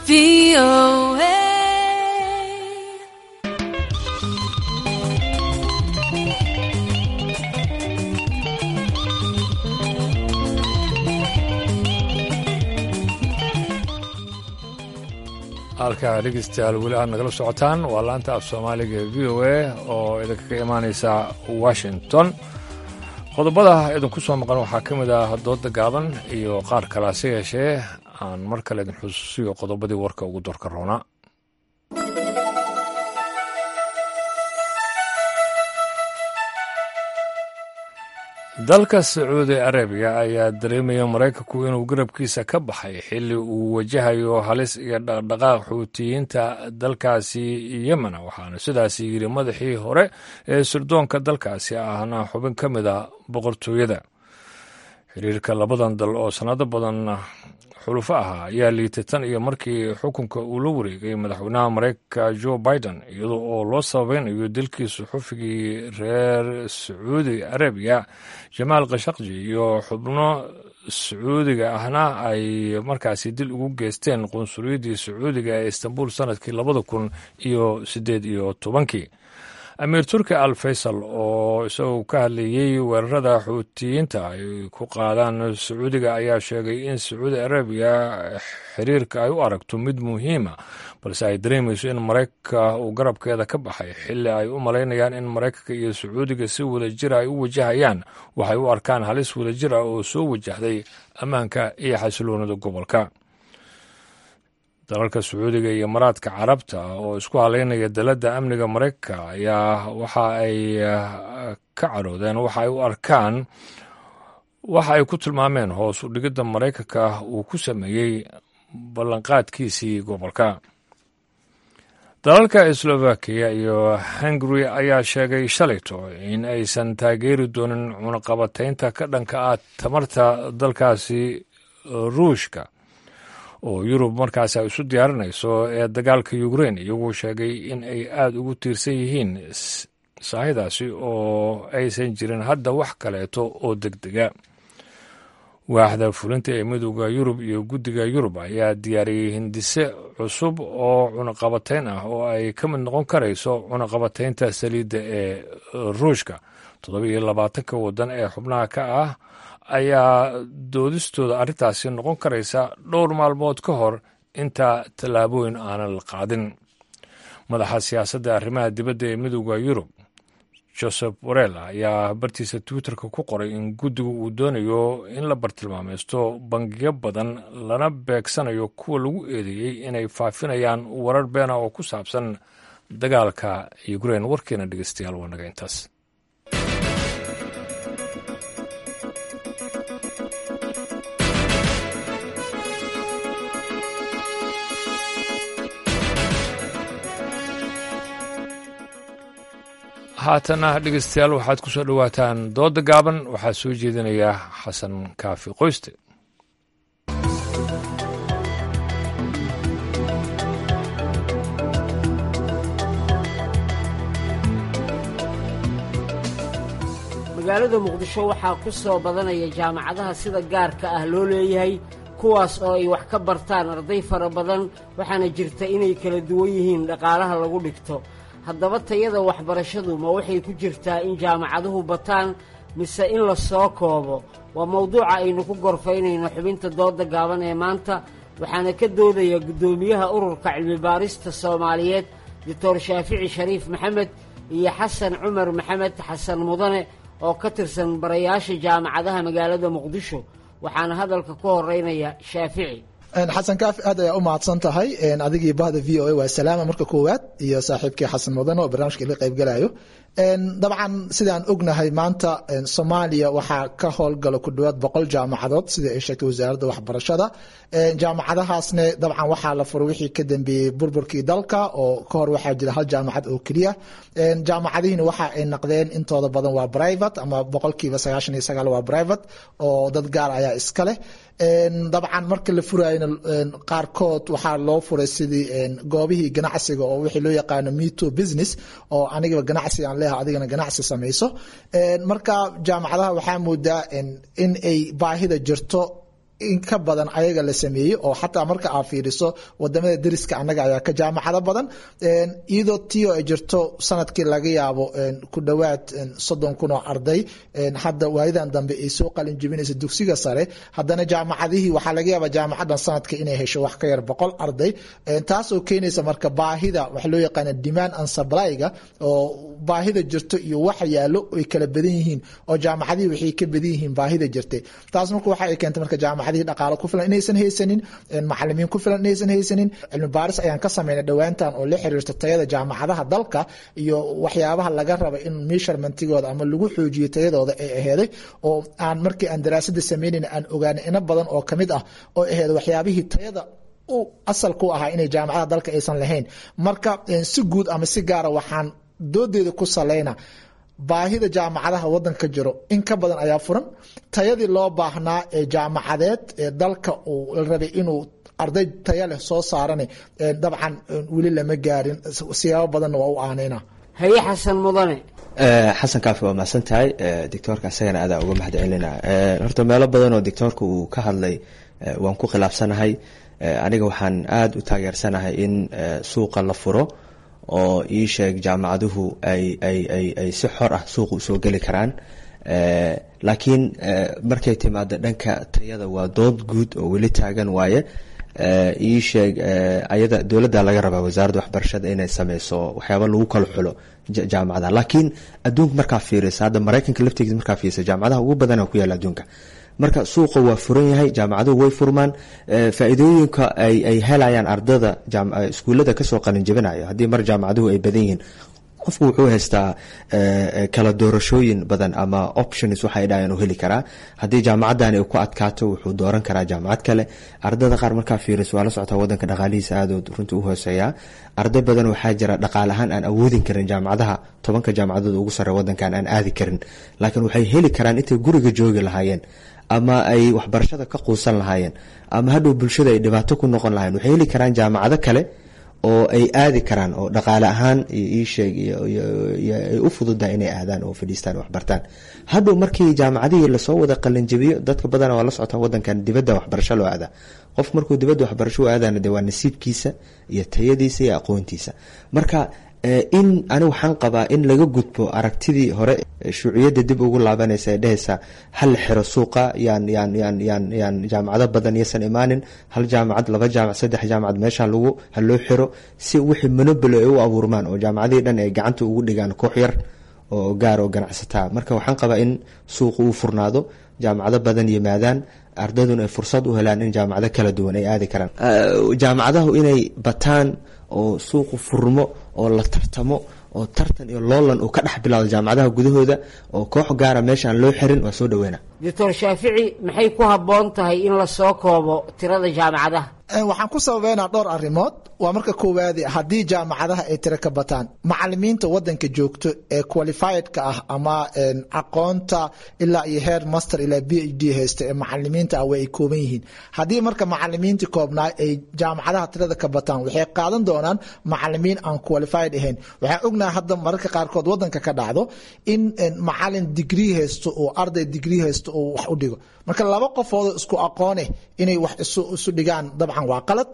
halka dhegeystayaal weli aad nagala socotaan waa laanta af soomaaliga v o a oo idinkaga imaanaysa washington. qodobada idinku soo maqan waxaa ka mid ah dooda gaaban iyo qaar kale hase yeeshee aan mar kale idin xusuusiyo qodobadii warka ugu doorka roona. dalka sacuudi arabiya ayaa dareemaya maraykanku inuu garabkiisa ka baxay xilli uu wajahayo halis iyo dhaqdhaqaaq xuutiyiinta dalkaasi yemena, waxaana sidaasi yidhi madaxii hore ee sirdoonka dalkaasi ahna xubin ka mid a boqortooyada. xiriirka labadan dal oo sannado badan xulufo ahaa ayaa liitay tan iyo markii xukunka uu la wareegay madaxweynaha maraykanka joe biden, iyadoo oo loo sabaynayo dilkii suxufigii reer sacuudi arabiya jamaal khashaqji iyo xubno sacuudiga ahna ay markaasi dil ugu geysteen qunsuliyaddii sacuudiga ee istanbul sannadkii 2018. amiir turki al faysal oo isagoo ka hadlayey weerarada xuutiyiinta ay ku qaadaan sacuudiga ayaa sheegay in sacuudi arabiya xiriirka ay u aragto mid muhiima, balse ay dareemayso in maraykanka uu garabkeeda ka baxay xilli ay u malaynayaan in maraykanka iyo sacuudiga si wadajira ay u wajahayaan waxay u arkaan halis wadajir ah oo soo wajahday ammaanka iyo xasiloonida gobolka. dalalka sacuudiga iyo imaaraadka carabta oo isku haleynaya daladda amniga maraykanka ayaa waxa ay ka caroodeen waxa ay u arkaan waxa ay ku tilmaameen hoos u dhigidda maraykanka uu ku sameeyey ballanqaadkiisii gobolka. dalalka slovakiya iyo hungary ayaa sheegay shalayto in aysan taageeri doonin cunaqabataynta ka dhanka ah tamarta dalkaasi ruushka oo yurub markaasi ay isu diyaarinayso ee dagaalka ukrein, iyagoo sheegay in ay aada ugu tiirsan yihiin saahidaasi oo aysan jirin hadda wax kaleeto oo degdega. waaxda fulinta ee midooda yurub iyo guddiga yurub ayaa diyaariyey hindise cusub oo cunaqabatayn ah oo ay ka mid noqon karayso cunaqabataynta saliidda ee ruushka. 27 waddan ee xubnaha ka ah ayaa doodistooda arrintaasi noqon karaysa dhowr maalmood ka hor inta tallaabooyin aanan la qaadin. madaxa siyaasadda arrimaha dibadda ee midooda yurub joseph borrell ayaa bartiisa twitterka ku qoray in guddigu uu doonayo in la bartilmaamaysto bangiyo badan lana beegsanayo kuwa lagu eedeeyey inay faafinayaan warar beena oo ku saabsan dagaalka ukrein. warkeena dhegeystayaal waa naga intaas. haatana dhegeystayaal waxaad ku soo dhowaataan dooda gaaban. waxaa soo jeedinaya xasan kaafi qoyste. magaalada muqdisho waxaa ku soo badanaya jaamacadaha sida gaarka ah loo leeyahay, kuwaas oo ay wax ka bartaan arday fara badan, waxaana jirta inay kala duwan yihiin dhaqaalaha lagu dhigto. haddaba tayada waxbarashadu ma waxay ku jirtaa in jaamacaduhu bataan mise in la soo koobo? waa mawduuca aynu ku gorfaynayno xubinta dooda gaaban ee maanta, waxaana ka doodaya guddoomiyaha ururka cilmi-baarista soomaaliyeed doctor shaafici shariif maxamed iyo xasan cumar maxamed xasan mudane oo ka tirsan barayaasha jaamacadaha magaalada muqdisho. waxaana hadalka ku horeynaya shaafici. xasan kaafi aad ayaa u mahadsan tahay. adigii bahda v o a waa salaama marka koowaad, iyo saaxiibkii xasan mudane oo barnaamijka ila qaybgalayo. dabcan sidaan ognahay maanta soomaaliya waxaa ka howlgalo ku dhowaad 100 jaamacadood sida ay sheegtay wasaaradda waxbarashada. jaamacadahaasne dabcan waxaa la furay wixii ka dambeeyey burburkii dalka, oo ka hor waxaa jira hal jaamacad oo keliya. jaamacadihiina waxa ay naqdeen intooda badan waa private, ama 99% waa private oo dad gaar ayaa iska leh. dabcan marka la furayna qaarkood waxaa loo furay sidii goobihii ganacsiga oo wixii loo yaqaano me too business, oo anigaba ganacsi aan leeyahay adigana ganacsi samayso. marka jaamacadaha waxaa moodaa in ay baahida jirto in ka badan ayaga la sameeyey oo xataa marka aad fiiriso wadamada deriska annaga ayaa ka jaamacado badan iyadoo tiyo ay jirto sanadkii laga yaabo ku dhowaad 30,000 oo arday hadda waayadan dambe ay soo qalin jebinaysa dugsiga sare haddana jaamacadihii waxaa laga yaabaa jaamacadan sanadka inay hesho wax ka yar 100 arday taasoo keenaysa marka baahida waxa loo yaqaana demand and supply-ga oo baahida jirto iyo waxa yaalo ay kala badan yihiin oo jaamacadihii waxay ka badan yihiin baahida jirtay taas marka waxa ay keentay marka jaamacadihii dhaqaale ku filan inaysan haysanin macallimiin ku filan inaysan haysanin cilmi baaris ayaan ka sameynay dhawaantan oo la xiriirta tayada jaamacadaha dalka iyo waxyaabaha laga rabo in measurementigooda ama lagu xoojiyo tayadooda ay aheeday oo aan markii aan daraasada sameynayna aan ogaanay in badan oo kamid ah oo aheeday waxyaabihii tayada asal ku ahaa inay jaamacadaha dalka aysan lahayn marka si guud ama si gaara waxaan doodeeda ku saleyna baahida jaamacadaha wadanka jiro in ka badan ayaa furan tayadii loo baahnaa ee jaamacadeed ee dalka uu la rabay inuu arday taya leh soo saarane dabcan weli lama gaarin siyaabo badanna waa u aanayna haye xasan mudane xasan kaafi waa mahadsan tahay doctoorka asagana adaa uga mahad celina horta meelo badan oo doctoorka uu ka hadlay waan ku khilaafsanahay aniga waxaan aada u taageersanahay in suuqa la furo oo ii sheeg jaamacaduhu ay si xor ah suuqa usoo geli karaan laakiin markay timaado dhanka tayada waa dood guud oo weli taagan waaye ii sheeg ayada dowladda laga rabaa wasaaradda waxbarashada inay sameyso waxyaaba lagu kala xulo jaamacadaha laakiin adduunka markaa fiirisa hadda maraykanka laftigiisa markaa fiirisa jaamacadaha ugu badana ku yaala adduunka marka suuqa waa furan yahay jaamacaduhu way furmaan faa'iidooyinka ay helayaan ardada iskuullada kasoo qalin jebinayo haddii mar jaamacaduhu ay badan yihiin qofku wuxuu haystaa kala doorashooyin badan ama options waxay dhaayaan uu heli karaa haddii jaamacadani ku adkaato wuxuu dooran karaa jaamacad kale ardada qaar markaa fiiriso waa la socotaa wadanka dhaqaalihiisa aad runtii u hooseeyaa arday badan waxaa jira dhaqaale ahaan aan awoodin karin jaamacadaha 10 jaamacadood ugu sare wadankan aan aadi karin laakiin waxay heli karaan intay guriga joogi lahaayeen ama ay waxbarashada ka quusan lahaayeen ama hadhow bulshada ay dhibaato ku noqon lahaayeen waxay heli karaan jaamacado kale oo ay aadi karaan oo dhaqaale ahaan ii sheeg ay u fududahay inay aadaan oo fadhiistaan wax bartaan hadhow markii jaamacadihii lasoo wada qalinjabiyo dadka badan waa la socotaa wadankan dibadda waxbarasho loo aadaa qof markuu dibadda waxbarasho u aadaana dee waa nasiibkiisa iyo tayadiisa iyo aqoontiisa marka in anigu waxaan qabaa in laga gudbo aragtidii hore shuuciyadda dib ugu laabanaysa ee dhehaysa hal xiro suuqa yaan jaamacado badan iyosan imaanin hal jaamacad 2 jaamacad 3 jaamacad meesha ha loo xiro si wixii monopoly ay u abuurmaan oo jaamacadihii dhan ay gacanta ugu dhigaan koox yar oo gaar oo ganacsataa marka waxaan qabaa in suuqa uu furnaado jaamacado badan yimaadaan ardayduna ay fursad u helaan in jaamacado kala duwan ay aadi karaan jaamacadahu inay bataan oo suuqu furmo oo la tartamo oo tartan iyo loolan uu ka dhex bilaado jaamacadaha gudahooda oo koox gaara meesha aan loo xirin waa soo dhaweynaa doctor shaafici maxay ku habboon tahay in la soo koobo tirada jaamacadaha waxaan ku sababeynaa dhowr arrimood waa marka koowaadi haddii jaamacadaha ay tiro ka bataan macalimiinta wadanka joogto ee qualifiedka ah ama aqoonta ilaa iyo heer master ilaa PhD haysta ee macalimiinta ah way ay kooban yihiin haddii marka macalimiinta koobnaa ay jaamacadaha tirada ka bataan waxay qaadan doonaan macalimiin aan qualified ahayn waxaan ognahay hadda mararka qaarkood wadanka ka dhacdo in macalin degree haysto oo arday degree haysto oo wax u dhigo marka laba qofood isku aqoon inay wax isu dhigaan dabcan waa qalad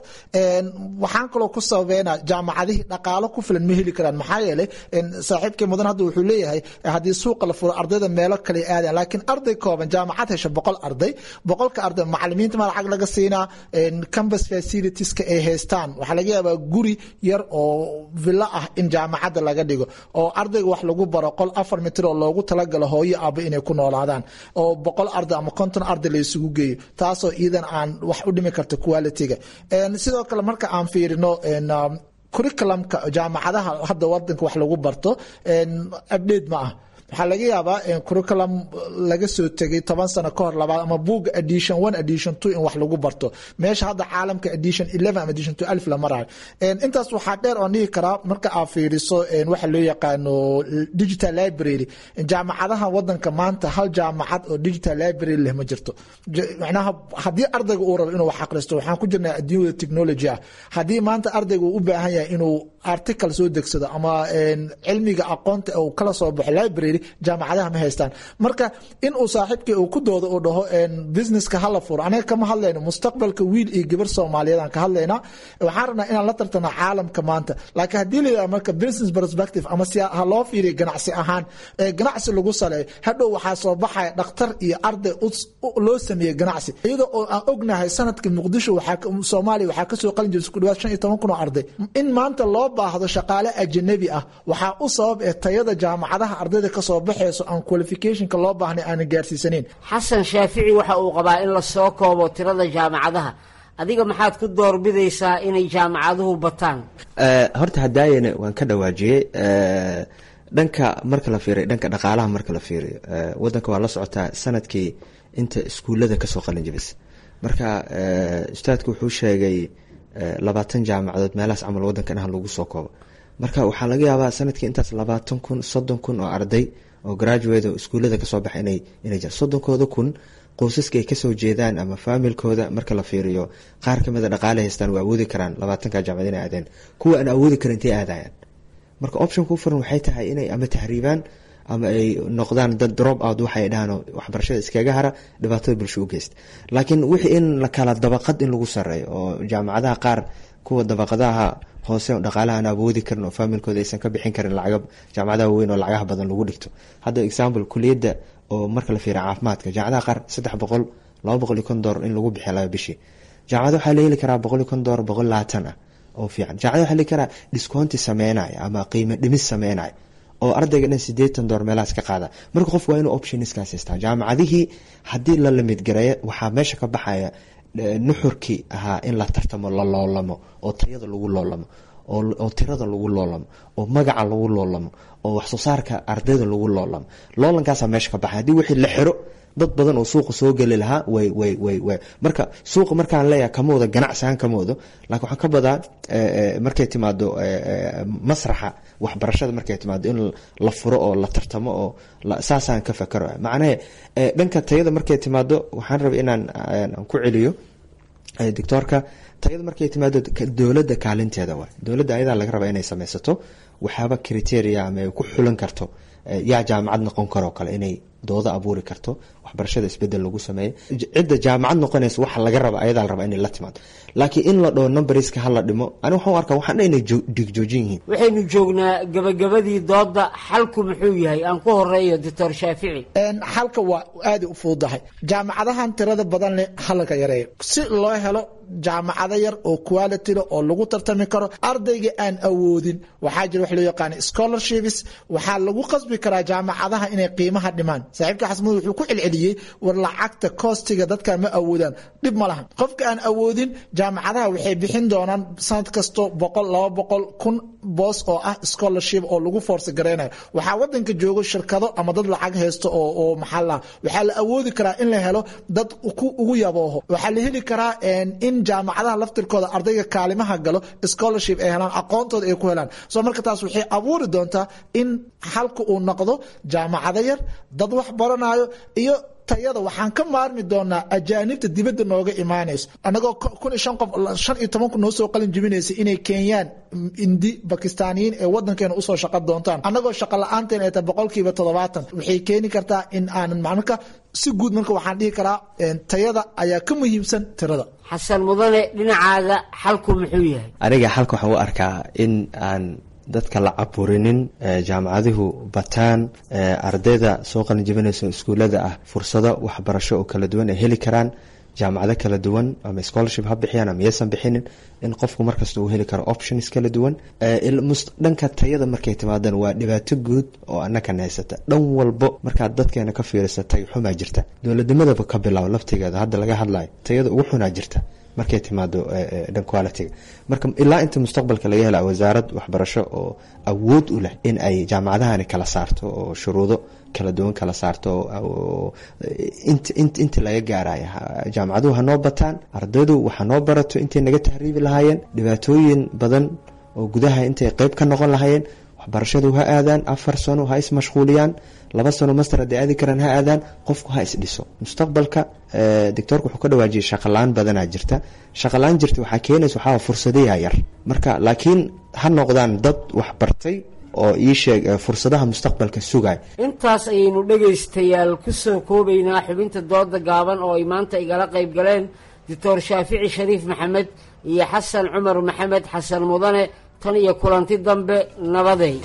waxaan kaloo ku sababeynaa jaamacadihii dhaqaalo ku filan ma heli karaan maxaa yeelay saaxiibkii mudan hadda wuxuu leeyahay haddii suuqa la furo ardayda meelo kale aadaan laakiin arday kooban jaamacad hesha 100 arday 100ka arday macalimiinta ma lacag laga siinaa campus facilitieska ay haystaan waxaa laga yaabaa guri yar oo villa ah in jaamacadda laga dhigo oo ardayga wax lagu baro qol 4 mitir oo loogu talagalo hooyo aaba inay ku noolaadaan oo 100 arday ama 50 arday la isugu geeyo taasoo iidan aan wax u dhimi karto quality-ga sidoo kale marka aan fiirino curriculumka jaamacadaha hadda wadanka wax lagu barto update ma ah waxaa laga yaabaa curriculum laga soo tegay 10 sano ka hor labaad ama book edition 1 edition 2 in wax lagu barto meesha hadda caalamka edition 11 ama edition 12 la marayo intaas waxaa dheer oo dhihi karaa marka aad fiiriso waxa loo yaqaano digital library jaamacadaha wadanka maanta hal jaamacad oo digital library leh ma jirto macnaha haddii ardayga uu rabo inuu wax akhristo waxaan ku jirnaa adduunyada technology ah haddii maanta ardayga uu u baahan yahay inuu article soo degsado ama cilmiga aqoonta uu kala soo baxo library jaamacadaha ma haystaan. marka in uu saaxiibkii uu ku doodo uu dhaho businesska hala furo, anaga kama hadlayno mustaqbalka wiil iyo gabar Soomaaliyeed aan ka hadlaynaa. waxaan rabnaa inaan la tartano caalamka maanta. laakiin haddii la yidhaha marka business perspective ama si ha loo fiiriyo ganacsi ahaan, ganacsi lagu saleeyo, hadhow waxaa soo baxaya dhakhtar iyo arday loo sameeyey ganacsi, iyadoo oo aan ognahay sanadkii Muqdisho Soomaaliya waxaa kasoo qalin jiray isku dhawaad 15 kun oo arday. in maanta loo baahdo shaqaale ajnabi ah waxaa u sabab tayada jaamacadaha ardayda kasoo baxayso aan qualificationka loo baahnay aan gaarsiisaneyn. xasan shaafici waxa uu qabaa in la soo koobo tirada jaamacadaha. adiga maxaad ku doorbidaysaa inay jaamacaduhu bataan? horta hadaayana waan ka dhawaajiyey dhanka marka la fiiriyo, dhanka dhaqaalaha marka la fiiriyo, wadanka waa la socotaa sanadkii inta iskuulada kasoo qalin jabis. marka ustaadku wuxuu sheegay 20 jaamacadood meelahaas camal wadankan ah lagu soo koobo. marka waxaa laga yaabaa sanadkii intaas 20 kun 30 kun oo arday oo graduate oo iskuulada kasoo baxay inay jiraan 30 kun qoysaska ay kasoo jeedaan ama faamilkooda marka la fiiriyo qaar kamid a dhaqaale haystaan waa awoodi karaan 20ka jaamacad inay aadeen, kuwa aan awoodi karin intay aadayaan. marka option ku furan waxay tahay inay ama tahriibaan ama ay noqdaan dad drop out waxay dhahaan waxbarashada iskaga hara dhibaatada bulsho u geysta. laakiin wixii in la kala dabaqad in lagu sareeyo oo jaamacadaha qaar kuwa dabaqadaha hoose dhaqaalaha aan awoodi karin oo faamilkooda aysan ka bixin karin lacag, jaamacadaha weyn oo lacagaha badan lagu dhigto. hadda example kuliyada oo marka la fiiriyo caafimaadka, jaamacadaha qaar $300 $250 in lagu bixiyo laba bishii. jaamacada waxaa la heli karaa $150 $120 ah oo fiican. jaamacada waxaa la heli karaa discount sameynaya ama qiimo dhimis sameynaya oo ardayga dhan $80 meelahaas ka qaada. marka qof waa inuu optionskaas haystaa. jaamacadihii haddii la limid gareeyo waxaa meesha ka baxaya nuxurkii ahaa in la tartamo, la loolamo, oo tayada lagu loolamo, oo tirada lagu loolamo, oo magaca lagu loolamo, oo wax soo saarka ardayda lagu loolamo. loolankaasa meesha ka baxay. haddii wixii la xiro dad badan oo suuqa soo geli lahaa way marka suuqa markaan leeyahay kama wada ganacsigan kama wado, laakiin waxaan ka badaa markay timaado masraxa waxbarashada markay timaado in la furo oo la tartamo oo saasaan ka fakaro. macnaheed dhanka tayada markay timaado waxaan rabay inaan ku celiyo doctorka, tayada markay timaado dowladda kaalinteeda waa dowladda ayadaa laga rabaa inay samaysato waxyaaba criteria ama ay ku xulan karto yaa jaamacad noqon karo kale, inay dooda abuuri karto, waxbarashada isbedel lagu sameeyo. cidda jaamacad noqonaysa waxa laga raba ayadaa la rabaa inay la timaado. laakiin in la dhaho numberska hala dhimo, ani waxaan u arkaa waxaan inay dhigjoojin yihiin. waxaynu joognaa gabagabadii dooda. xalku muxuu yahay? aan ku horeeyo doctor shaafici. xalka waa aad u fududahay. jaamacadahan tirada badan leh halka yareeyo si loo helo jaamacado yar oo quality leh oo lagu tartami karo. ardayga aan awoodin waxaa jira wax loo yaqaan scholarships, waxaa lagu qasbi karaa jaamacadaha inay qiimaha dhimaan. saaxiibka xasmud wuxuu ku celceliyey war lacagta costiga dadka ma awoodaan, dhib ma lahan. qofka aan awoodin jaamacadaha waxay bixin doonaan sanad kasto 100-200 boos oo ah scholarship oo lagu force gareynayo. waxaa wadanka joogo shirkado ama dad lacag haysto oo maxaa la waxaa la awoodi karaa in la helo dad ugu yabooho. waxaa la heli karaa in jaamacadaha laftirkooda ardayga kaalimaha galo scholarship ay helaan, aqoontooda ay ku helaan. soo marka taas waxay abuuri doontaa in xalka uu noqdo jaamacado yar, dad wax baranayo iyo tayada. waxaan ka maarmi doonaa ajaanibta dibadda nooga imaanayso. anagoo 15 kun noo soo qalin jibinaysa inay Kenyaan, Indi, Bakistaaniyiin ee wadankeena usoo shaqo doontaan, anagoo shaqo la-aanteen ay tahay 70%. waxay keeni kartaa in aanan macnuka si guud. marka waxaan dhihi karaa tayada ayaa ka muhiimsan tirada. xasan mudane, dhinacaaga xalku muxuu yahay? aniga xalka waxaan u arkaa in aan dadka la caburinin, jaamacaduhu bataan, ardayda soo qalin jibinaysa iskuulada ah fursado waxbarasho oo kala duwan ay heli karaan, jaamacado kala duwan ama scholarship ha bixiyaan ama yaysan bixinin, in qofku markasta uu heli karo options kala duwan. dhanka tayada markay timaadaan waa dhibaato guud oo annaka haysata dhan walbo. markaad dadkeena ka fiirisatay xumaa jirta, dowladnimadaba ka bilaabo laftigeeda hadda laga hadlayo tayada ugu xunaa jirta markay timaado dhan quality. marka ilaa inta mustaqbalka laga hela wasaarad waxbarasho oo awood u leh in ay jaamacadahani kala saarto oo shuruudo kala duwan kala saarto inta laga gaaraya jaamacaduhu hanoo bataan, ardaydu waxa noo barato intay naga tahriibi lahaayeen, dhibaatooyin badan oo gudaha intay qayb ka noqon lahaayeen. waxbarashadu ha aadaan 4 sano, ha ismashquuliyaan 2 sano master haday aadi karaan ha aadaan. qofku ha isdhiso mustaqbalka. doctorku wuxuu ka dhawaajiyay shaqalaan badanaa jirta. shaqalaan jirta waxaa keenaysa waxaa fursadaha yar. marka laakiin ha noqdaan dad wax bartay oo ii sheeg fursadaha mustaqbalka sugay. intaas ayaynu dhegaystayaal ku soo koobaynaa xubinta dooda gaaban oo ay maanta igala qayb galeen doctor shaafici shariif maxamed iyo xasan cumar maxamed xasan mudane. tan iyo kulanti dambe nabaday.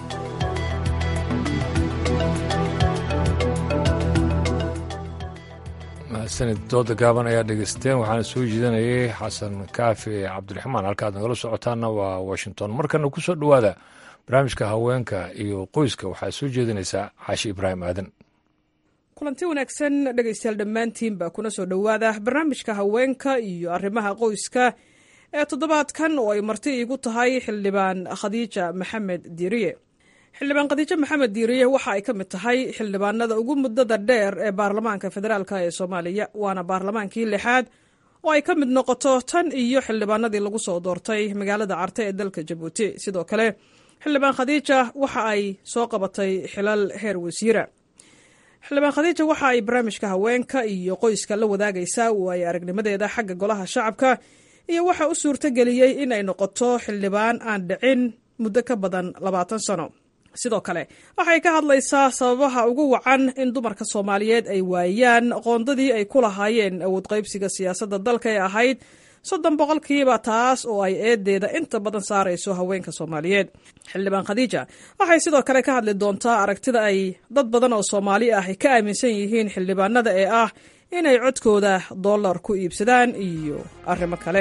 mahadsanid dooda gaaban ayaa dhegaysteen waxaana soo jeedinayay xasan kaafi cabdiraxmaan. halkaad nagala socotaana waa washington. markana ku soo dhowaada barnaamijka haweenka iyo qoyska waxaa soo jeedinaysaa caashi ibraahim aadan. kulanti wanaagsan dhegaystayaal dhammaantiinba kuna soo dhowaada barnaamijka haweenka iyo arrimaha qoyska ee toddobaadkan oo ay marti iigu tahay xildhibaan khadiija maxamed diiriye. xildhibaan khadiijo maxamed diiriye waxa ay ka mid tahay xildhibaanada ugu muddada dheer ee baarlamaanka federaalk ee soomaaliya, waana baarlamaankii 6aad oo ay ka mid noqoto tan iyo xildhibaanadii lagu soo doortay magaalada Carte ee dalka Jabuuti. sidoo kale xildhibaan khadiija waxa ay soo qabatay xilal heer wasiira. xildhibaan khadiija waxa ay barnaamijka haweenka iyo qoyska la wadaagaysaa waayo aragnimadeeda xagga golaha shacabka iyo waxa u suurtageliyey in ay noqoto xildhibaan aan dhicin muddo ka badan 20 sano. sidoo kale waxay ka hadlaysaa sababaha ugu wacan in dumarka Soomaaliyeed ay waayaan qoondadii ay ku lahaayeen awood qaybsiga siyaasadda dalka ee ahayd 30% taas oo ay eedeeda inta badan saarayso haweenka Soomaaliyeed. xildhibaan khadiija waxay sidoo kale ka hadli doontaa aragtida ay dad badan oo Soomaali ah ka aaminsan yihiin xildhibaanada ee ah inay codkooda dollar ku iibsadaan iyo arrimo kale.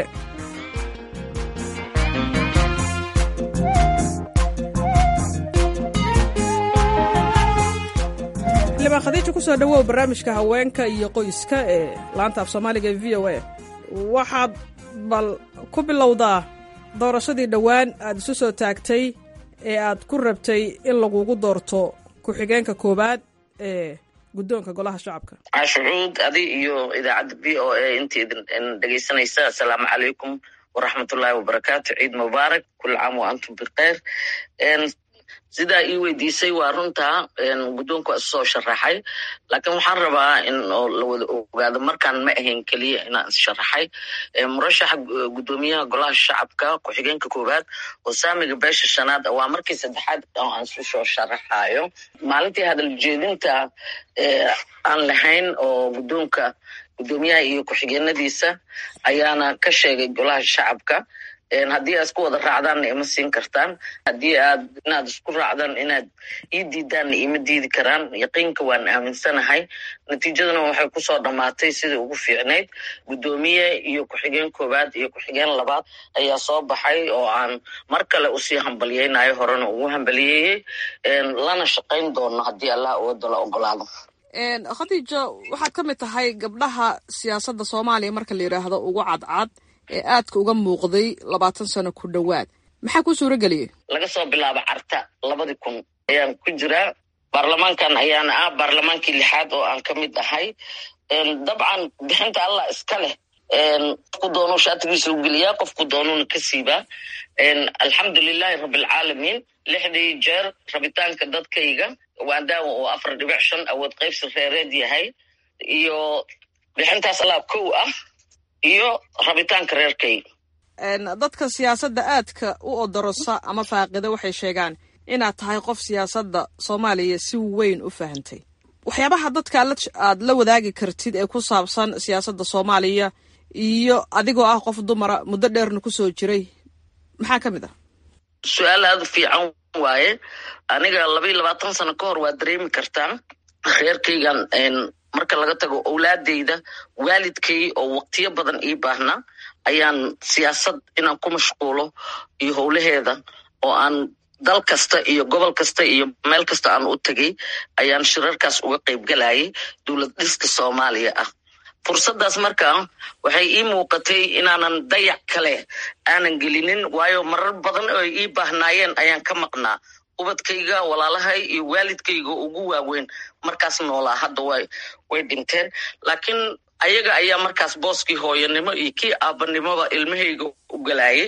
xildhibaan khadiija ku soo dhawow barnaamijka haweenka iyo qoyska ee laanta af Soomaaliga ee VOA. waxaad bal ku bilowdaa doorashadii dhowaan aad isu soo taagtay ee aad ku rabtay in lagugu doorto ku-xigeenka koowaad ee guddoonka golaha shacabka. cashucuud adi iyo idaacadda VOA intii idin dhegaysanaysa. assalaamu calaykum waraxmatullaahi wabarakaatu. ciid mubaarak, kulli caam wa antum bikhayr. sidaa ii weydiisay waa runtaa guddoonku waa soo sharaxay, laakiin waxaan rabaa in la wada ogaado markaan ma ahayn keliya inaan issharaxay. murashaxa guddoomiyaha golaha shacabka ku-xigeenka koowaad oo saamiga beesha 5aad waa markii 3aad oo aan isu soo sharaxayo. maalintii hadal jeedinta aan lahayn oo guddoomiyaha iyo ku-xigeenadiisa ayaana ka sheegay golaha shacabka haddii aad isku wada raacdaanna ima siin kartaan, haddii inaad isku raacdaan inaad ii diidaanna ima diidi karaan. yaqiinka waan aaminsanahay. natiijadana waxay kusoo dhammaatay sidii ugu fiicnayd. guddoomiye iyo ku-xigeen koowaad iyo ku-xigeen labaad ayaa soo baxay oo aan mar kale usii hambaliyeynayo, horena ugu hambaliyeeyey, lana shaqayn doono haddii allah uwada la ogolaado. khadiija waxaad ka mid tahay gabdhaha siyaasadda Soomaaliya marka la yidhaahdo ugu cadcad ee aadka uga muuqday 20 sano ku dhowaad. maxaa ku suura geliyey? laga soo bilaabo Carta 2000 ayaan ku jiraa. baarlamaankan ayaana baarlamaankii 6aad oo aan ka mid ahay. dabcan bixinta allah iska leh. qofku doonuu shaatigiisa u geliyaa, qofku doonuuna ka siibaa. alxamdulilaahi rabbilcaalamiin. 6 jeer rabitaanka dadkayga waadaawa oo 4.5 awood qaybsi reereed yahay iyo bixintaas allah kow ah iyo rabitaanka reerkay. dadka siyaasadda aadka u odorosa ama faaqida waxay sheegaan inaad tahay qof siyaasadda Soomaaliya si weyn u fahantay. waxyaabaha dadka aad la wadaagi kartid ee ku saabsan siyaasadda Soomaaliya iyo adigoo ah qof dumara muddo dheerna ku soo jiray maxaa ka mid ah? su'aal aad u fiican waaye. aniga 22 sano ka hor waa dareemi kartaa reerkaygan marka laga tago awlaadeyda, waalidkay oo waqtiyo badan ii baahna ayaan siyaasad inaan ku mashquulo iyo howlaheeda oo aan dal kasta iyo gobol kasta iyo meel kasta aan u tagay ayaan shirarkaas uga qayb galayay dowlad dhiska Soomaaliya ah. fursadaas markaa waxay ii muuqatay inaanan dayac kale aanan gelinin, waayo marar badan oo ii baahnaayeen ayaan ka maqnaa. ubadkayga, walaalahay iyo waalidkayga ugu waaweyn markaas noolaa, hadda way dhinteen, laakiin ayaga ayaa markaas booskii hooyanimo iyo kii aabanimoba ilmahayga u galayay.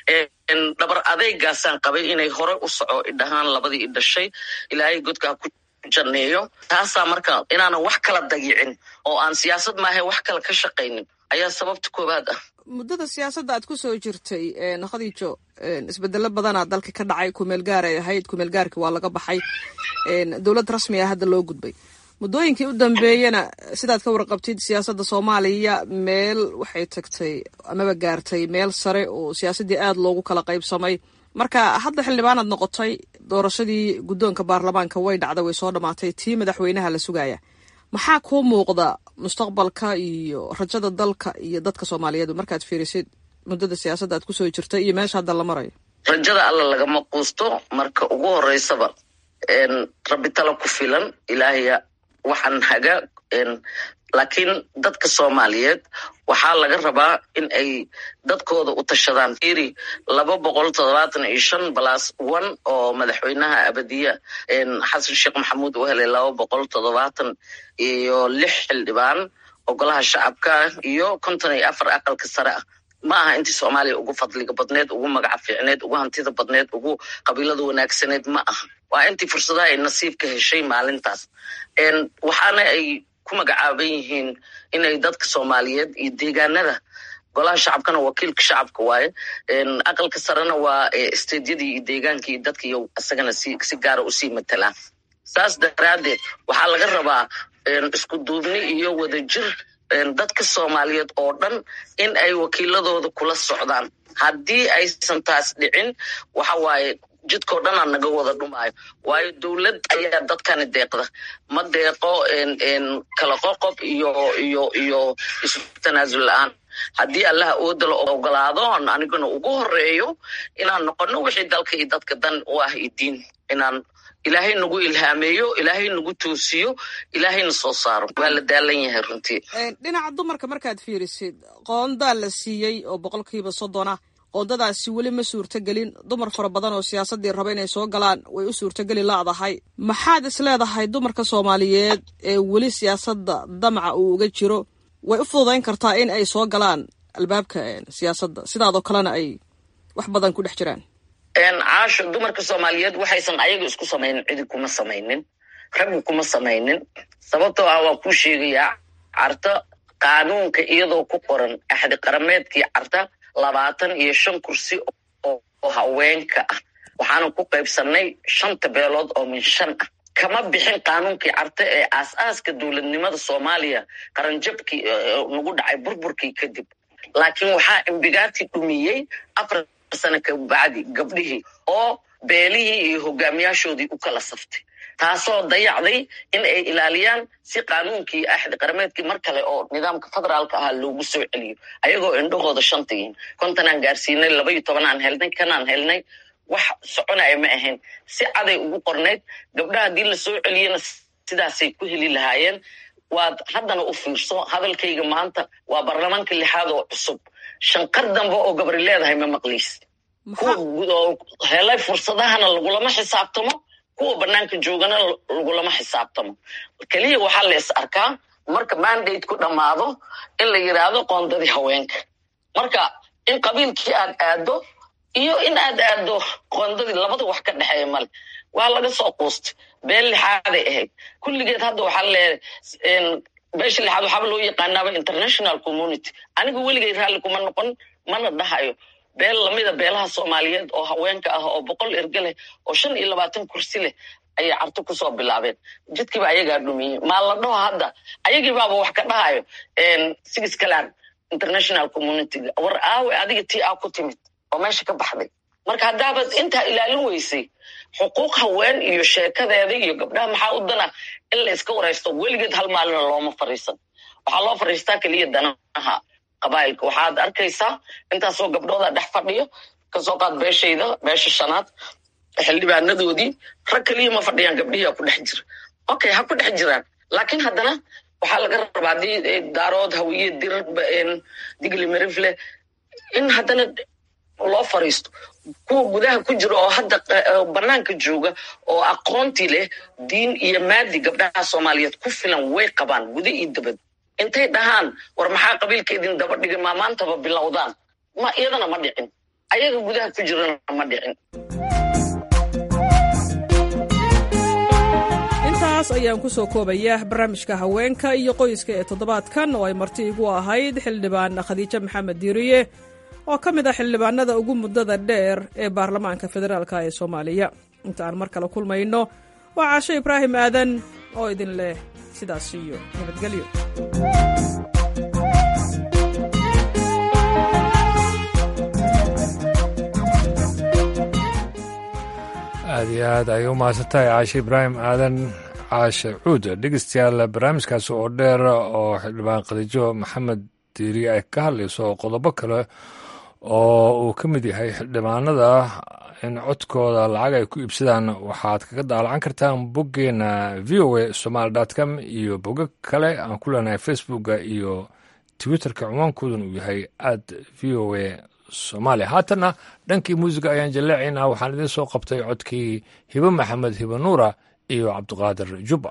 dhabar adeygaasaan qabay inay hore u soco idhahaan labadii i dhashay, ilaahay godkaa ku janneeyo. taasaa marka inaanan wax kala dagicin oo aan siyaasad maahay wax kale ka shaqaynin ayaa sababta koowaad ah. muddada siyaasadda aad ku soo jirtay khadiijo isbedelo badanaa dalka ka dhacay kumeel gaar ay ahayd kumeel gaarkii waa laga baxay dowlad rasmi ah hadda loo gudbay muddooyinkii u dambeeyana sidaad ka warqabtid siyaasadda soomaaliya meel waxay tagtay amaba gaartay meel sare oo siyaasaddii aad loogu kala qaybsamay marka hadda xildhibaanaad noqotay doorashadii guddoonka baarlamaanka way dhacday way soo dhammaatay tii madaxweynaha la sugaya maxaa kuu muuqda mustaqbalka iyo rajada dalka iyo dadka soomaaliyeed markaad fiirisid muddada siyaasadda aad kusoo jirtay iyo meesha hadda la marayo? rajada alla lagama quusto. marka ugu horeysaba rabbi tala ku filan ilaahaya waxaan haga laakiin dadka soomaaliyeed waxaa laga rabaa in ay dadkooda u tashadaan. fiiri 275+1 oo madaxweynaha abadiya xasan sheekh maxamuud uu helay 276 xildhibaan oo golaha shacabka iyo 54 aqalka sare ah. ma aha intii soomaaliya ugu fadliga badneed, ugu magaca fiicneed, ugu hantida badneed, ugu qabiilada wanaagsaneed ma aha. waa intii fursadaha ay nasiibka heshay maalintaas. waxaana ay ku magacaaban yihiin inay dadka soomaaliyeed iyo deegaanada golaha shacabkana wakiilka shacabka waaye, aqalka sarena waa isteedyadii iyo deegaankii iyo dadka iyo isagana si gaara usii matalaan. saas daraadeed waxaa laga rabaa isku duubni iyo wadajir dadka soomaaliyeed oo dhan in ay wakiiladooda kula socdaan. haddii aysan taas dhicin waxa waaye jidkao dhanaa naga wada dhumaayo. waayo dowlad ayaa dadkani deeqda, ma deeqo kala qoqob iyo isu tanaasul la-aan. haddii allaha oodala ogolaado aniguna ugu horeeyo inaan noqono wixii dalka iyo dadka dan u ah iyo diin, inaan ilaahay nagu ilhaameeyo, ilaahay nagu toosiyo, ilaahayna soo saaro. waa la daalan yahay runtii. dhinaca dumarka markaad fiirisid qoondaa la siiyey oo 30% qoondadaasi weli ma suurtagelin. dumar fara badan oo siyaasaddii raba inay soo galaan way u suurtageli laadahay. maxaad isleedahay dumarka soomaaliyeed ee weli siyaasadda damaca uu uga jiro way u fududayn kartaa in ay soo galaan albaabka siyaasadda sidaadoo kalena ay wax badan ku dhex jiraan? caasho, dumarka soomaaliyeed waxaysan ayaga isku samaynin cidi kuma samaynin, raggu kuma samaynin. sababtoo ah waa kuu sheegayaa carta qaanuunka iyadoo ku qoran axdi qarameedkii carta 25 kursi oo haweenka ah. waxaana ku qaybsanay 5 beelood oo min 5 ah. kama bixin qaanuunkii carta ee aas-aaska dowladnimada soomaaliya qaranjabkii nagu dhacay burburkii kadib. laakiin waxaa imbigaati dhumiyey 4 sano ka bacdi gabdhihii oo beelihii iyo hogaamiyaashoodii u kala saftay, taasoo dayacday in ay ilaaliyaan si qaanuunkii axdi qarameedkii mar kale oo nidaamka federaalka ahaa loogu soo celiyo ayagoo indhahooda 5 yihiin. 50 aan gaarsiinay, 12 aan helnay, kanaan helnay. wax soconaya ma ahayn. si caday ugu qornayd. gabdhaha haddii la soo celiyana sidaasay ku heli lahaayeen. waad haddana u fiirso hadalkayga maanta waa baarlamaanka 6aad oo cusub. shanqar dambe oo gabri leedahay ma maqlaysid. kuwa helay fursadahana lagulama xisaabtamo, kuwa banaanka joogana lagulama xisaabtamo. keliya waxaa la is arkaa marka mandate ku dhammaado in la yidhaahdo qoondadii haweenka. marka in qabiilkii aad aado iyo in aad aado qoondadii labada wax ka dhexeeya male. waa laga soo quustay. beel 6aaday ahayd kulligeed. hadda waxaa leedahay beesha 6aad waxaaba loo yaqaanaaba international community. anigu weligay raalli kuma noqon, mana dhahayo. beel lamida beelaha soomaaliyeed oo haweenka ah oo 100 erge leh oo 25 kursi leh ayay carto kusoo bilaabeen. jidkiiba ayagaa dhumiyey. maa la dhaho hadda ayagiibaaba wax ka dhahayo sigiskalaan international community. war aawe adiga tii aa ku timid oo meesha ka baxday. marka haddaabad intaa ilaalin weysay xuquuq haween iyo sheekadeeda iyo gabdhaha maxaa u dana in la iska waraysto. weligeed hal maalina looma fariisan. waxaa loo fariistaa keliya danaha qabaa'ilka. waxaad arkaysaa intaasoo gabdhooda dhex fadhiyo. kasoo qaad beeshayda, beesha 5aad xildhibaanadoodii rag keliya ma fadhiyaan, gabdhihii ku dhex jira. okay, ha ku dhex jiraan. laakiin haddana waxaa laga rabaa haddii daarood, hawiye, dir, digli mirifle in haddana loo fariisto. kuwa gudaha ku jira oo hadda banaanka jooga oo aqoontii leh diin iyo maadi gabdhaha soomaaliyeed ku filan way qabaan guda iyo dabad. intay dhahaan war maxaa qabiilkeedin daba dhigay maa maantaba bilowdaan, ma iyadana ma dhicin. ayaga gudaha ku jirana ma dhicin. intaas ayaan ku soo koobayaa barnaamijka haweenka iyo qoyska ee toddobaadkan oo ay marti igu ahayd xildhibaan khadiijo maxamed diiriye oo ka mid ah xildhibaanada ugu muddada dheer ee baarlamaanka federaalka ee soomaaliya. inta aan mar kale kulmayno waa caasho ibraahim aadan oo idin leh sidaas iyo nabadgelyo. aad iyo aad ayay u mahadsantahay caashe ibraahim aadan caashe cuud. dhegeystayaal barnaamijkaasi oo dheer oo xildhibaan khadiijo maxamed diiriye ay ka hadlayso qodobo kale oo uu ka mid yahay xildhibaanada in codkooda lacag ay ku iibsadaan waxaad kaga daalacan kartaan boggeena voasomaly.com iyo bogag kale aan ku leenahay facebooka iyo twitterka cinwaankooduna uu yahay @voa Soomaaliya. haatanna dhankii muusiga ayaan jaleecaynaa. waxaan idiin soo qabtay codkii hibo maxamed hibo nuura iyo cabdiqaadir jubba.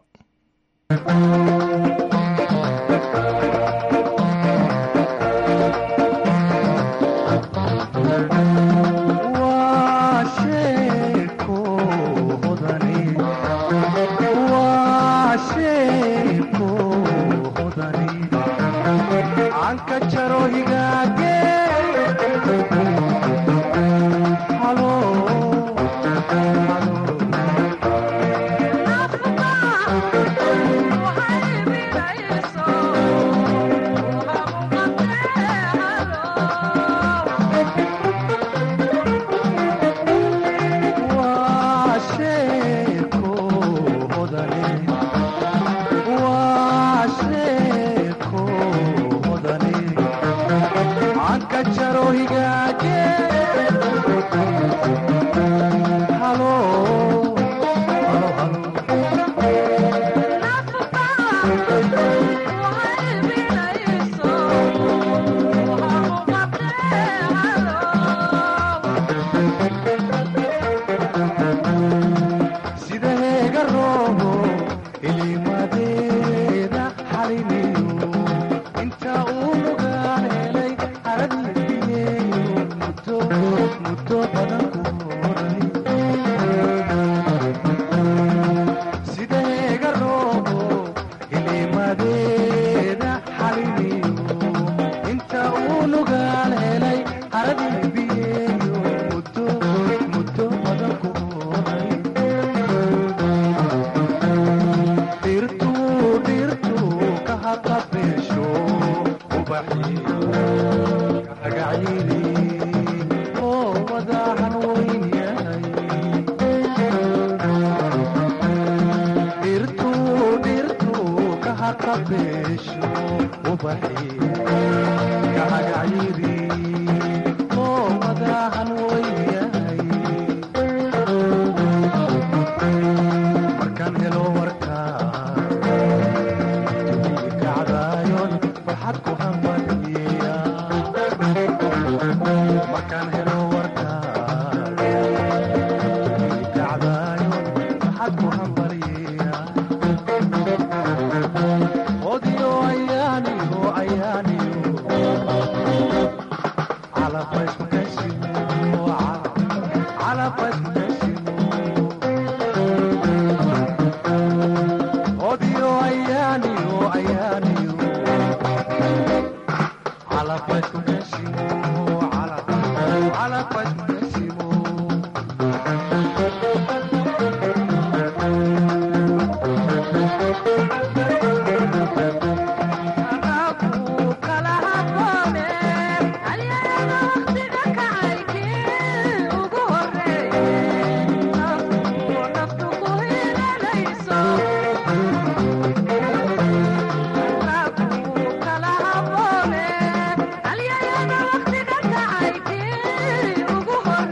ugu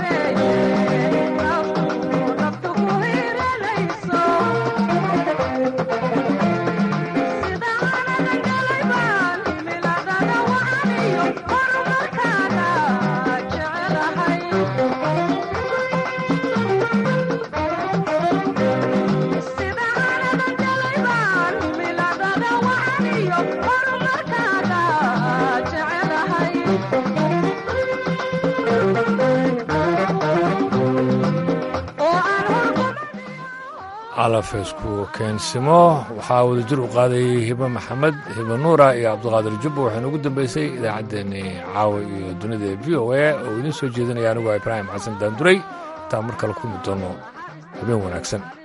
calafeysku keensimo waxaa wadajir u qaadayay hibe maxamed hibe nuura iyo cabdiqaadir jubbo waxayna ugu dambeysay idaacaddeenii caawa iyo dunida ee v o a oo idiin soo jeedinaya aniguo ibraahim xasan daanduray intaan mar kale kulmi doono habeen wanaagsan